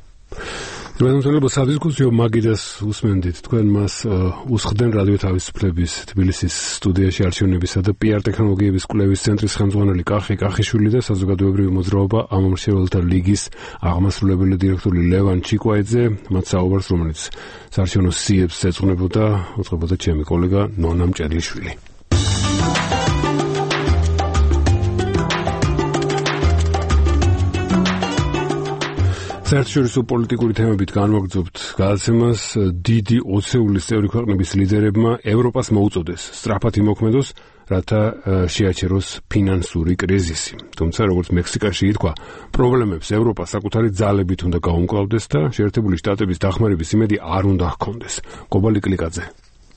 Dumnezeu სადისკუსიო მაგიდას უსმენდით, თქვენ მას უსხდენ რადიო თავისუფლების თბილისის სტუდიაში არჩევნებისა და პი არ ტექნოლოგიების კვლევის ცენტრის ხელმძღვანელი კახი კახიშვილი და საზოგადოებრივი მოძრაობა ამომრჩეველთა ლიგის აღმასრულებელი დირექტორი ლევან ჩიკვაიძე, მათ საუბარს, რომელიც საარჩევნო სიებს ეძღვნებოდა, უწყებოდა ჩემი კოლეგა ნონა მჭედლიშვილი. საერთაშორისო პოლიტიკური თემებით განვაგრძობთ გადაცემას დიდი ოცეულის წევრი ქვეყნების ლიდერებმა ევროპას მოუწოდეს სწრაფად იმოქმედოს, რათა შეაჩეროს ფინანსური კრიზისი. თუმცა, როგორც მექსიკაში ითქვა, პრობლემებს ევროპა საკუთარი ძალებით უნდა გაუმკლავდეს და შეერთებული შტატების დახმარების იმედი არ უნდა ჰქონდეს. კობალი კლიკაძე.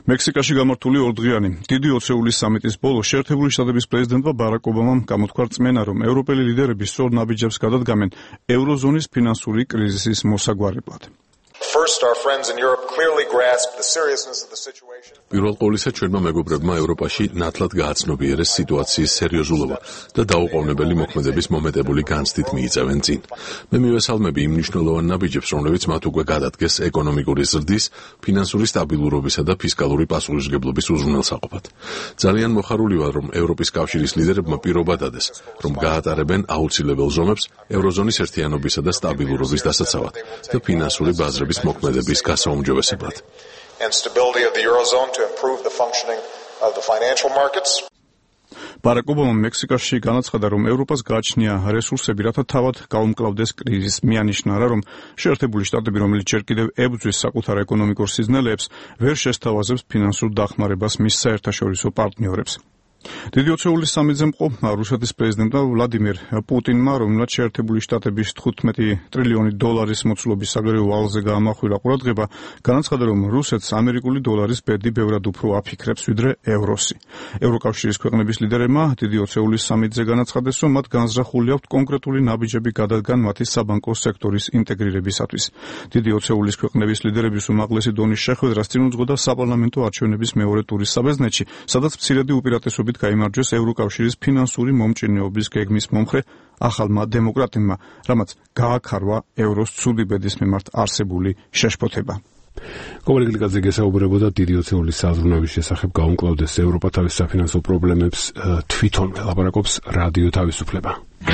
მექსიკაში გამართული ორდღიანი დიდი ოცეულის სამიტის ბოლოს შეერთებული შტატების პრეზიდენტმა ბარაკ ობამამ გამოთქვა რწმენა, რომ ევროპელი ლიდერები სწორ ნაბიჯებს გადადგამენ ევროზონის ფინანსური კრიზისის მოსაგვარებლად. First, our friends in Europe clearly grasped the seriousness of the situation. პირველ ყოვლისა ჩვენმა მეგობრებმა ევროპაში ნათლად გააცნობიერეს სიტუაციის სერიოზულობა და დაუყოვნებელი მოქმედების მომეტებული განცდით მიიწევენ წინ. მე მივესალმები იმ მნიშვნელოვან ნაბიჯებს, რომლებიც მათ უკვე გადადგეს ეკონომიკური ზრდის, ფინანსური სტაბილურობისა და ფისკალური პასუხისმგებლობის უზრუნველსაყოფად. ძალიან მოხარული ვარ, რომ ევროპის კავშირის ლიდერებმა პირობა დადეს, რომ გაატარებენ აუცილებელ ზომებს ევროზონის ერთიანობისა და სტაბილურობის დასაცავად და ფინანსური ბაზრების მოქმედების გასაუმჯობესებლად. And stability of the eurozone to improve the functioning of the financial markets. ბარაკ ობამამ მექსიკაში განაცხადა, რომ ევროპას გააჩნია რესურსები, რათა თავად გაუმკლავდეს კრიზისს. მიანიშნა, რომ შეერთებული შტატები, რომელიც ჯერ კიდევ ებრძვის საკუთარ ეკონომიკურ სიზნელეებს, ვერ შესთავაზებს ფინანსურ დახმარებას მის საერთაშორისო პარტნიორებს. დიდი ოცეულის სამიტზე მყოფმა რუსეთის პრეზიდენტმა ვლადიმირ პუტინმა, რომელმაც შეერთებული შტატების თხუთმეტი ტრილიონი დოლარის მოცულობის საგარეო ვალზე გაამახვილა ყურადღება, განაცხადა, რომ რუსეთს ამერიკული დოლარის ბედი ბევრად უფრო აფიქრებს, ვიდრე ევროსი. ევროკავშირის ქვეყნების ლიდერებმა დიდი ოცეულის სამიტზე განაცხადეს, რომ მათ განზრახული აქვთ კონკრეტული ნაბიჯები გადადგან მათი საბანკო სექტორის ინტეგრირებისათვის. დიდი ოცეულის ქვეყნების ლიდერების უმაღლესი დონის შეხვედრას წინ უძღოდა საპარლამენტო არჩევნების მეორე ტურის საბერძნეთში, სადაც მცირედი უპირატესობით გაიმარჯვეს ევროკავშირის ფინანსური მომჭირნეობის გეგმის მომხრე ახალმა დემოკრატებმა, რამაც გააქარვა ევროს ცუდი ბედის მიმართ არსებული შეშფოთება. კოალიგლიკაძე გესაუბრებოდა დიდი ოცეულის საზრუნავის შესახებ, გაუმკლავდეს ევროპა თავის საფინანსო პრობლემებს, თვითონ ელაპარაკობს რადიო თავისუფლება.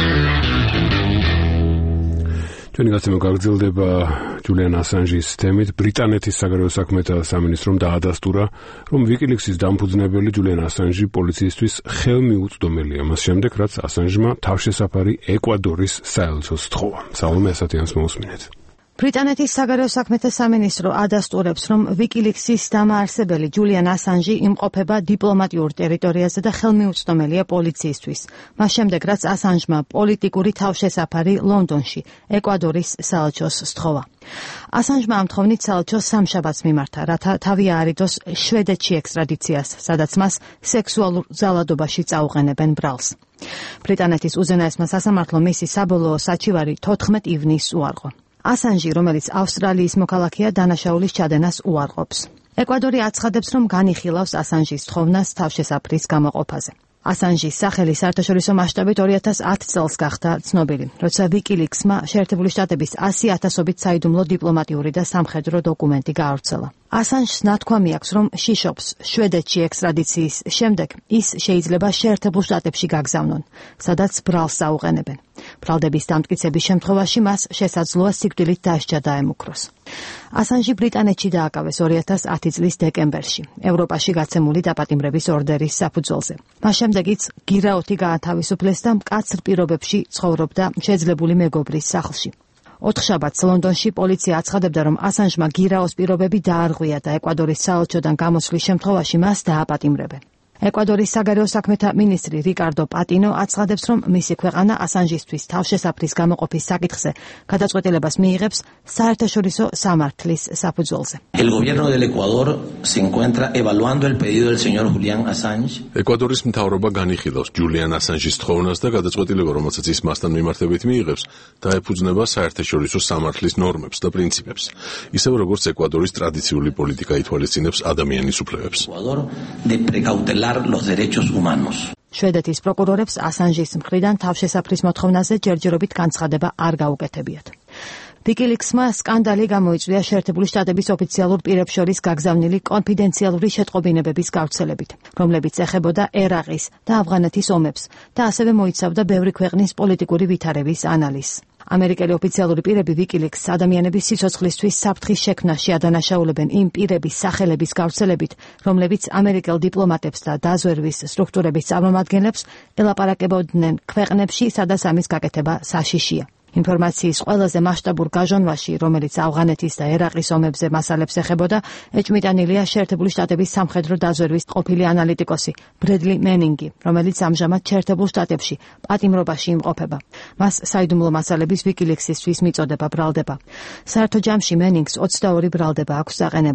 ჩვენი გაცემა გაგრძელდება ჯულიან ასანჟის თემით. ბრიტანეთის საგარეო საქმეთა სამინისტრომ დაადასტურა, რომ ვიკილიქსის დამფუძნებელი ჯულიან ასანჟი პოლიციისთვის ხელმიუწვდომელია მას შემდეგ, რაც ასანჟმა თავშესაფარი ეკვადორის საელჩოს სთხოვა. სალომე ასათიანს მოусმინეთ. ბრიტანეთის საგარეო საქმეთა სამინისტრო ადასტურებს, რომ ვიკილიქსის დამაარსებელი ჯულიან ასანჟი იმყოფება დიპლომატიურ ტერიტორიაზე და ხელმიუწვდომელია პოლიციისთვის. მას შემდეგ, რაც ასანჟმა პოლიტიკური თავშესაფარი ლონდონში, ეკვადორის საელჩოს სთხოვა. ასანჟმა ამ თხოვნით საელჩოს სამშაბათს მიმართა, რათა თავი აარიდოს შვედეთში ექსტრადიციას, სადაც მას სექსუალურ ძალადობაში წაუყენებენ ბრალს. ბრიტანეთის უზენაესმა სასამართლომ მისი საბოლოო საჩივარი თოთხმეტ ივნისს უარყო. ასანჟი, რომელიც ავსტრალიის მოქალაქეა, დანაშაულის ჩადენას უარყოფს. ეკვადორი აცხადებს, რომ განიხილავს ასანჟის თხოვნას თავშესაფრის გამოყოფაზე. ასანჟის სახელი საერთაშორისო მასშტაბით ორი ათას ათი წელს გახდა ცნობილი, როცა ვიკილიქსმა შეერთებული შტატების ასი ათასობით საიდუმლო დიპლომატიური და სამხედრო დოკუმენტი გაავრცელა. ასანჟს ნათქვამი აქვს, რომ შიშობს შვედეთში ექსტრადიციის შემდეგ ის შეიძლება შეერთებულ შტატებში გაგზავნონ, სადაც ბრალს აუყენებენ. ბრალდების დამტკიცების შემთხვევაში მას შესაძლოა სიკვდილით დასჯა დაემუქროს. ასანჟი ბრიტანეთში დააკავეს ორი ათას ათი წლის დეკემბერში, ევროპაში გაცემული დაპატიმრების ორდერის საფუძველზე. მას შემდეგიც გირაოთი გაათავისუფლეს და მკაცრ პირობებში ცხოვრობდა შეძლებული მეგობრის სახლში. ოთხშაბათს ლონდონში პოლიცია აცხადებდა, რომ ასანჟმა გირაოს პირობები დაარღვია და ეკვადორის საელჩოდან გამოსვლის შემთხვევაში მას დააპატიმრებენ. ეკვადორის საგარეო საქმეთა მინისტრი რიკარდო პატინო აცხადებს, რომ მისი ქვეყანა ასანჟისთვის თავშესაფრის გამოყოფის საკითხზე გადაწყვეტილებას მიიღებს საერთაშორისო სამართლის საფუძველზე. El gobierno del Ecuador se encuentra evaluando el pedido del señor Julian Assange. ეკვადორის მთავრობა განიხილავს ჯულიან ასანჟის თხოვნას და გადაწყვეტილება, რომელსაც ის მასთან მიმართებით მიიღებს, დაეფუძნება საერთაშორისო სამართლის ნორმებს და პრინციპებს, ისევე როგორც ეკვადორის ტრადიციული პოლიტიკა ითვალისწინებს ადამიანის უფლებებს. Ecuador de precautelar los derechos humanos. შვედეთის პროკურორებს ასანჟის მხრიდან თავშესაფრის მოთხოვნაზე ჯერჯერობით განცხადება არ გაუკეთებიათ. ვიკილიქსმა სკანდალი გამოიწვია შეერთებული შტატების ოფიციალურ პირებს შორის გაგზავნილი კონფიდენციალური შეტყობინებების გავრცელებით, რომლებიც ეხებოდა ერაყის და ავღანეთის ომებს და ასევე მოიცავდა ბევრი ქვეყნის პოლიტიკური ვითარების ანალიზს. ამერიკელი ოფიციალური პირები ვიკილიქსს ადამიანების სიცოცხლისთვის საფრთხის შექმნაში ადანაშაულებენ იმ პირების სახელების გავრცელებით, რომლებიც ამერიკელ დიპლომატებს და დაზვერვის სტრუქტურების წარმომადგენლებს ელაპარაკებოდნენ ქვეყნებში, სადაც ამის გაკეთება საშიშია. ინფორმაციის ყველაზე მასშტაბურ გაჟონვაში, რომელიც ავღანეთის და ერაყის ომებზე მასალებს ეხებოდა, ეჭვმიტანილია შეერთებული შტატების სამხედრო დაზვერვის ყოფილი ანალიტიკოსი ბრედლი მენინგი, რომელიც ამჟამად შეერთებულ შტატებში პატიმრობაში იმყოფება. მას საიდუმლო მასალების ვიკილიქსისთვის მიწოდება ბრალდება. საერთო ჯამში მენინგს ოცდაორი ბრალდება აქვს დაყენებული.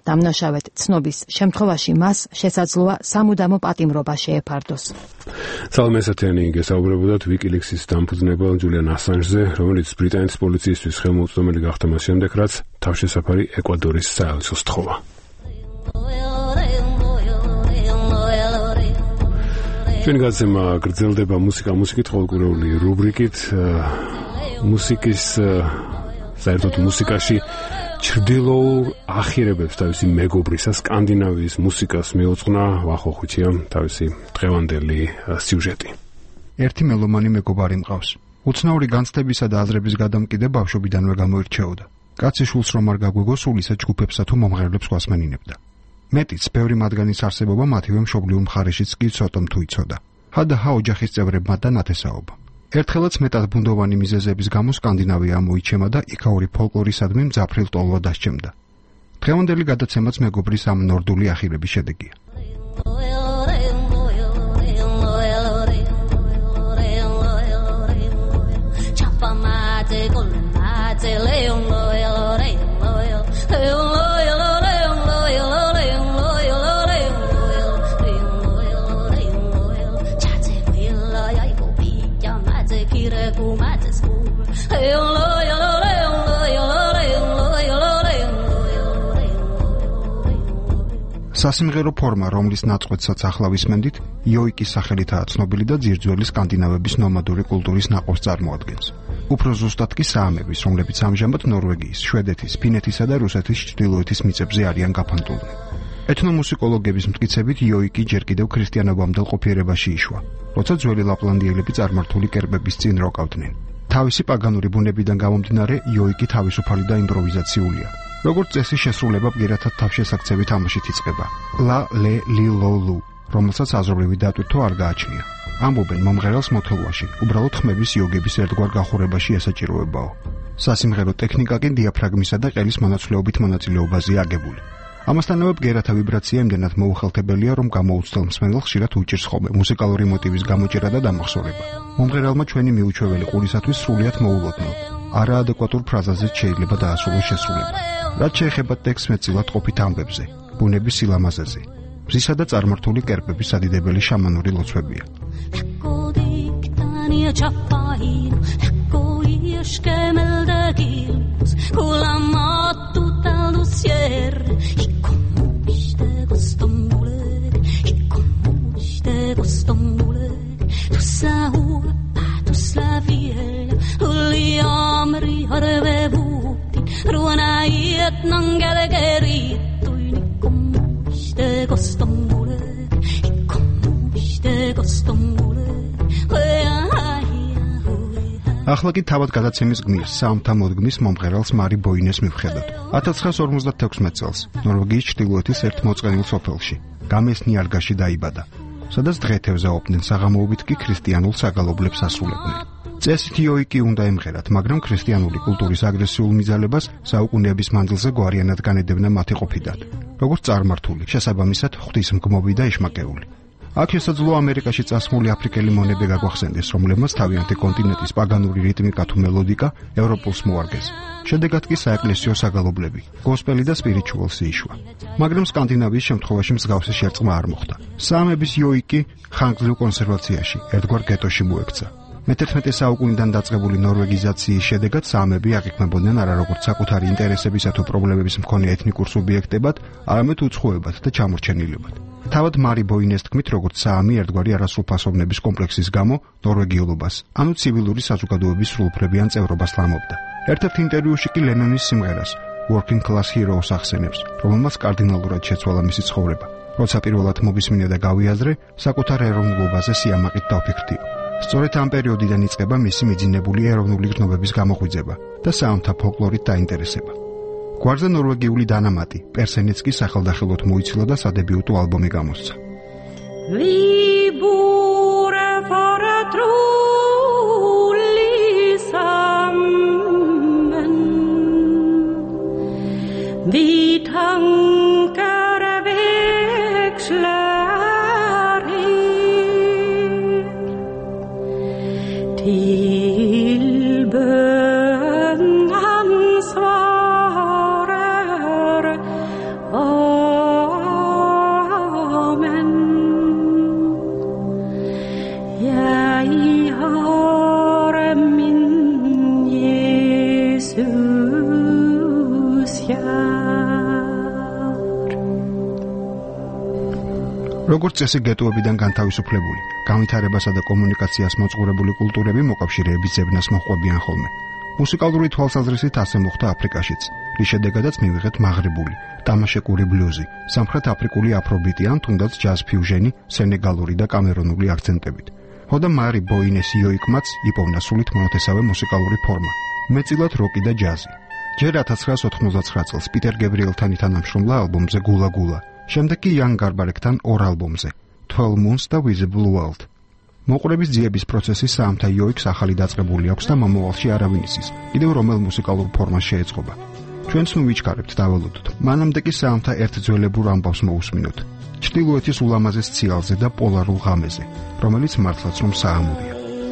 დამნაშავედ ცნობის შემთხვევაში მას შესაძლოა სამუდამო პატიმრობა შეეფარდოს. ცალმესათიანი გესაუბრებოდათ ვიკილიქსის დამფუძნებელ ჯულიან ასანჟზე, რომელიც ბრიტანეთის პოლიციისთვის ხელმოუწვდომელი გახდა მას შემდეგ, რაც თავშესაფარი ეკვადორის საელჩოს სთხოვა. ჩვენი გაცემა გრძელდება მუსიკა მუსიკით ყოველკვირეული რუბრიკით მუსიკის საერთოდ მუსიკაში ჩრდილოურ ახირებებს თავისი მეგობრისა სკანდინავიის მუსიკას მიუძღვნა ვახოხუჩიამ თავისი დღევანდელი სიუჟეტი. ერთი მელომანი მეგობარი მყავს. უცნაური განცდებისა და აზრების გადამკიდე ბავშვობიდანვე გამოირჩეოდა. კაცი შულს რომ არ გაგვეგო სულისა ჯგუფებსა თუ მომღერლებს გვასმენინებდა. მეტიც ბევრი მათგანის არსებობა მათივე მშობლიურ მხარეშიც კი ცოტომ თუ იცოდა. ჰა-და-ჰა ოჯახის წევრებმა და ნათესაობა. ერთხელაც მეტად ბუნდოვანი მიზეზების გამო სკანდინავია მოიჩემა და იქაური ფოლკლორისადმი მძაფრილ ტოლვა დასჭემდა. დღევანდელი გადაცემაც მეგობრის ამ ნორდული ახირების შედეგია. სასიმღერო ფორმა, რომლის ნაწყვეტსაც ახლა ვისმენდით, იოიკის სახელითაა ცნობილი და ძირძველი სკანდინავების ნომადური კულტურის ნაყოფს წარმოადგენს. უფრო ზუსტად კი საამების, რომლებიც ამჟამად ნორვეგიის, შვედეთის, ფინეთისა და რუსეთის ჩრდილოეთის მიწებზე არიან გაფანტულნი. ეთნომუსიკოლოგების მტკიცებით იოიკი ჯერ კიდევ ქრისტიანობამდელ ყოფიერებაში იშვა, როცა ძველი ლაპლანდიელები წარმართული კერპების წინ როკავდნენ. თავისი პაგანური ბუნებიდან გამომდინარე, იოიკი თავისუფალი და იმპროვიზაციულია. როგორც წესი შესრულება ბგერათად თავშესაქცევი თამაშით იწყება. ლა ლე ალი ლო ლუ, რომელსაც აზრობრივი დატვირთვა არ გააჩნია. ამბობენ მომღერალს მოთელვაში, უბრალოდ ხმების იოგების ერთგვარ გახურებაში ესაჭიროებაო. სასიმღერო ტექნიკა კი დიაფრაგმისა და ყელის მონაცვლეობით მონაწილეობაზეა აგებული. ამასთანავე ბგერათა ვიბრაცია იმდენად მოუხელთებელია, რომ გამოუცდელ მსმენელს ხშირად უჭირს ხოლმე მუსიკალური მოტივის გამოჭირა და დამახსოვრება. მომღერალმა ჩვენი მიუჩვეველი ყურისათვის სრულიად მოულოდნელთ. არაადეკვატურ ფრაზაზეც შეიძლება დაასრულოს შესრულება. რაც შეეხება ტექსტს მეტწილად ყოფით ამბებზე, ბუნების სილამაზეზე. მზისა და წარმართული კერპების ადიდებელი შამანური ლოცვებია. ახლა კი თავად გადაცემის გმირს, საამთა მოდგმის მომღერალს მარი ბოინეს მივხედოთ. ათას ცხრაას ორმოცდათექვსმეტ წელს ნორვეგიის ჩრდილოეთის ერთ მოწყენილ სოფელში, გამეს ნიარგაში დაიბადა, სადაც დღეთევზა ოფდნენ, საღამოობით კი ქრისტიანულ საგალობლებს ასრულებდნენ. წესით იოიკი უნდა ემღერათ, მაგრამ ქრისტიანული კულტურის აგრესიულ მიზალებას საუკუნეების მანძილზე გვარიანად განედებნა მათი ყოფიდან, როგორც წარმართული, შესაბამისად ღვთისმგმობი და ეშმაკეული. აქ შესაძლოა ამერიკაში წასმული აფრიკელი მონები გაგვახსენდეს, რომლებმაც თავიანთი კონტინენტის პაგანური რიტმიკა თუ მელოდიკა ევროპულს მოარგეს. შედეგად კი საეკლესიო საგალობლები, გოსპელი და სპირიჩუალსი იშვა. მაგრამ სკანდინავიის შემთხვევაში მსგავსი შერწყმა არ მოხდა. საამების იოიკი ხანგრძლივ კონსერვაციაში, ერთგვარ გეტოში მოექცა. მეთერთმეტე საუკუნიდან დაწყებული ნორვეგიზაციის შედეგად საამები აღიქმებოდნენ არა როგორც საკუთარი ინტერესებისა თუ პრობლემების მქონე ეთნიკურ სუბიექტებად, არამედ უცხოებად და ჩამორჩენილებად. თავად მარი ბოინეს თქმით, როგორც საამი ერთგვარი არასრულფასოვნების კომპლექსის გამო ნორვეგიულობას, ანუ ცივილური საზოგადოების სრულუფლებიან წევრობას ლამობდა. ერთ-ერთ ინტერვიუში კი ლენონის სიმღერას Working Class Heroes ახსენებს, რომელმაც კარდინალურად შეცვალა მისი ცხოვრება. როცა პირველად მობისმინე და გავიაზრე, საკუთარ ეროვნულობაზე სიამაყით დავფიქრდიო. სწორედ ამ პერიოდიდან იწყება მისი მიძინებული ეროვნული გრძნობების გამოღვიძება და საამთა ფოლკლორით დაინტერესება. გვარზე ნორვეგიული დანამატი, პერსენიც კი სახელდახელოდ მოიცილა და სადებიუტო ალბომი გამოსცა. Oh როგორც წესი გეტოებიდან განთავისუფლებული, განვითარებასა და კომუნიკაციას მოწყურებული კულტურები მოკავშირეების ზებნას მოჰყვებიან ხოლმე. მუსიკალური თვალსაზრისით ასე მოხდა აფრიკაშიც, რის შედეგადაც მივიღეთ მაღრიბული, ტამაშეკური ბლუზი, სამხრეთ აფრიკული აფრობიტი ან თუნდაც ჯაზ ფიუჟენი, სენეგალური და კამერუნული აქცენტებით. ხოდა მარი ბოინეს იოიკმაც იპოვნა სულით მონათესავე მუსიკალური ფორმა, მეტწილად როკი და ჯაზი. ჯერ ათას ცხრაას ოთხმოცდათცხრა წელს პიტერ გებრიელთან ითანამშრომლა ალბომზე გულა გულა, შემდეგ კი იან გარბარეკთან ორ ალბომზე, twelve Moons და Visible World. მოყვრების ძიების პროცესი საამთა იოიქს ახალი დაწყებული აქვს და მომავალში არავინ იცის, კიდევ რომელ მუსიკალურ ფორმას შეეწყობა. ჩვენც ნუ ვიჩქარებთ დაველოდოთ. მანამდე კი საამთა ერთ ძველებურ ამბავს მოусმინოთ. ჩრდილოეთის ულამაზეს ციალზე და პოლარულ ღამეზე, რომელიც მართლაც რომ საამურია.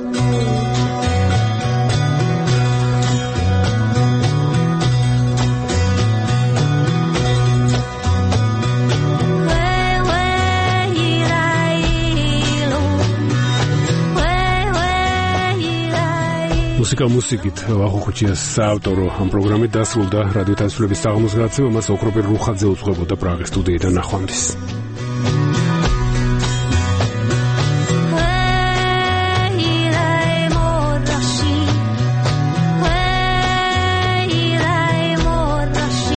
მუსიკა მუსიკით ვახოხუჩიას საავტორო ამ პროგრამით დასრულდა რადიო თავისუფლების საღამოს გადაცემა, მას ოქროპირ რუხაძე უძღვებოდა პრაღის სტუდიიდან. ნახვამდის.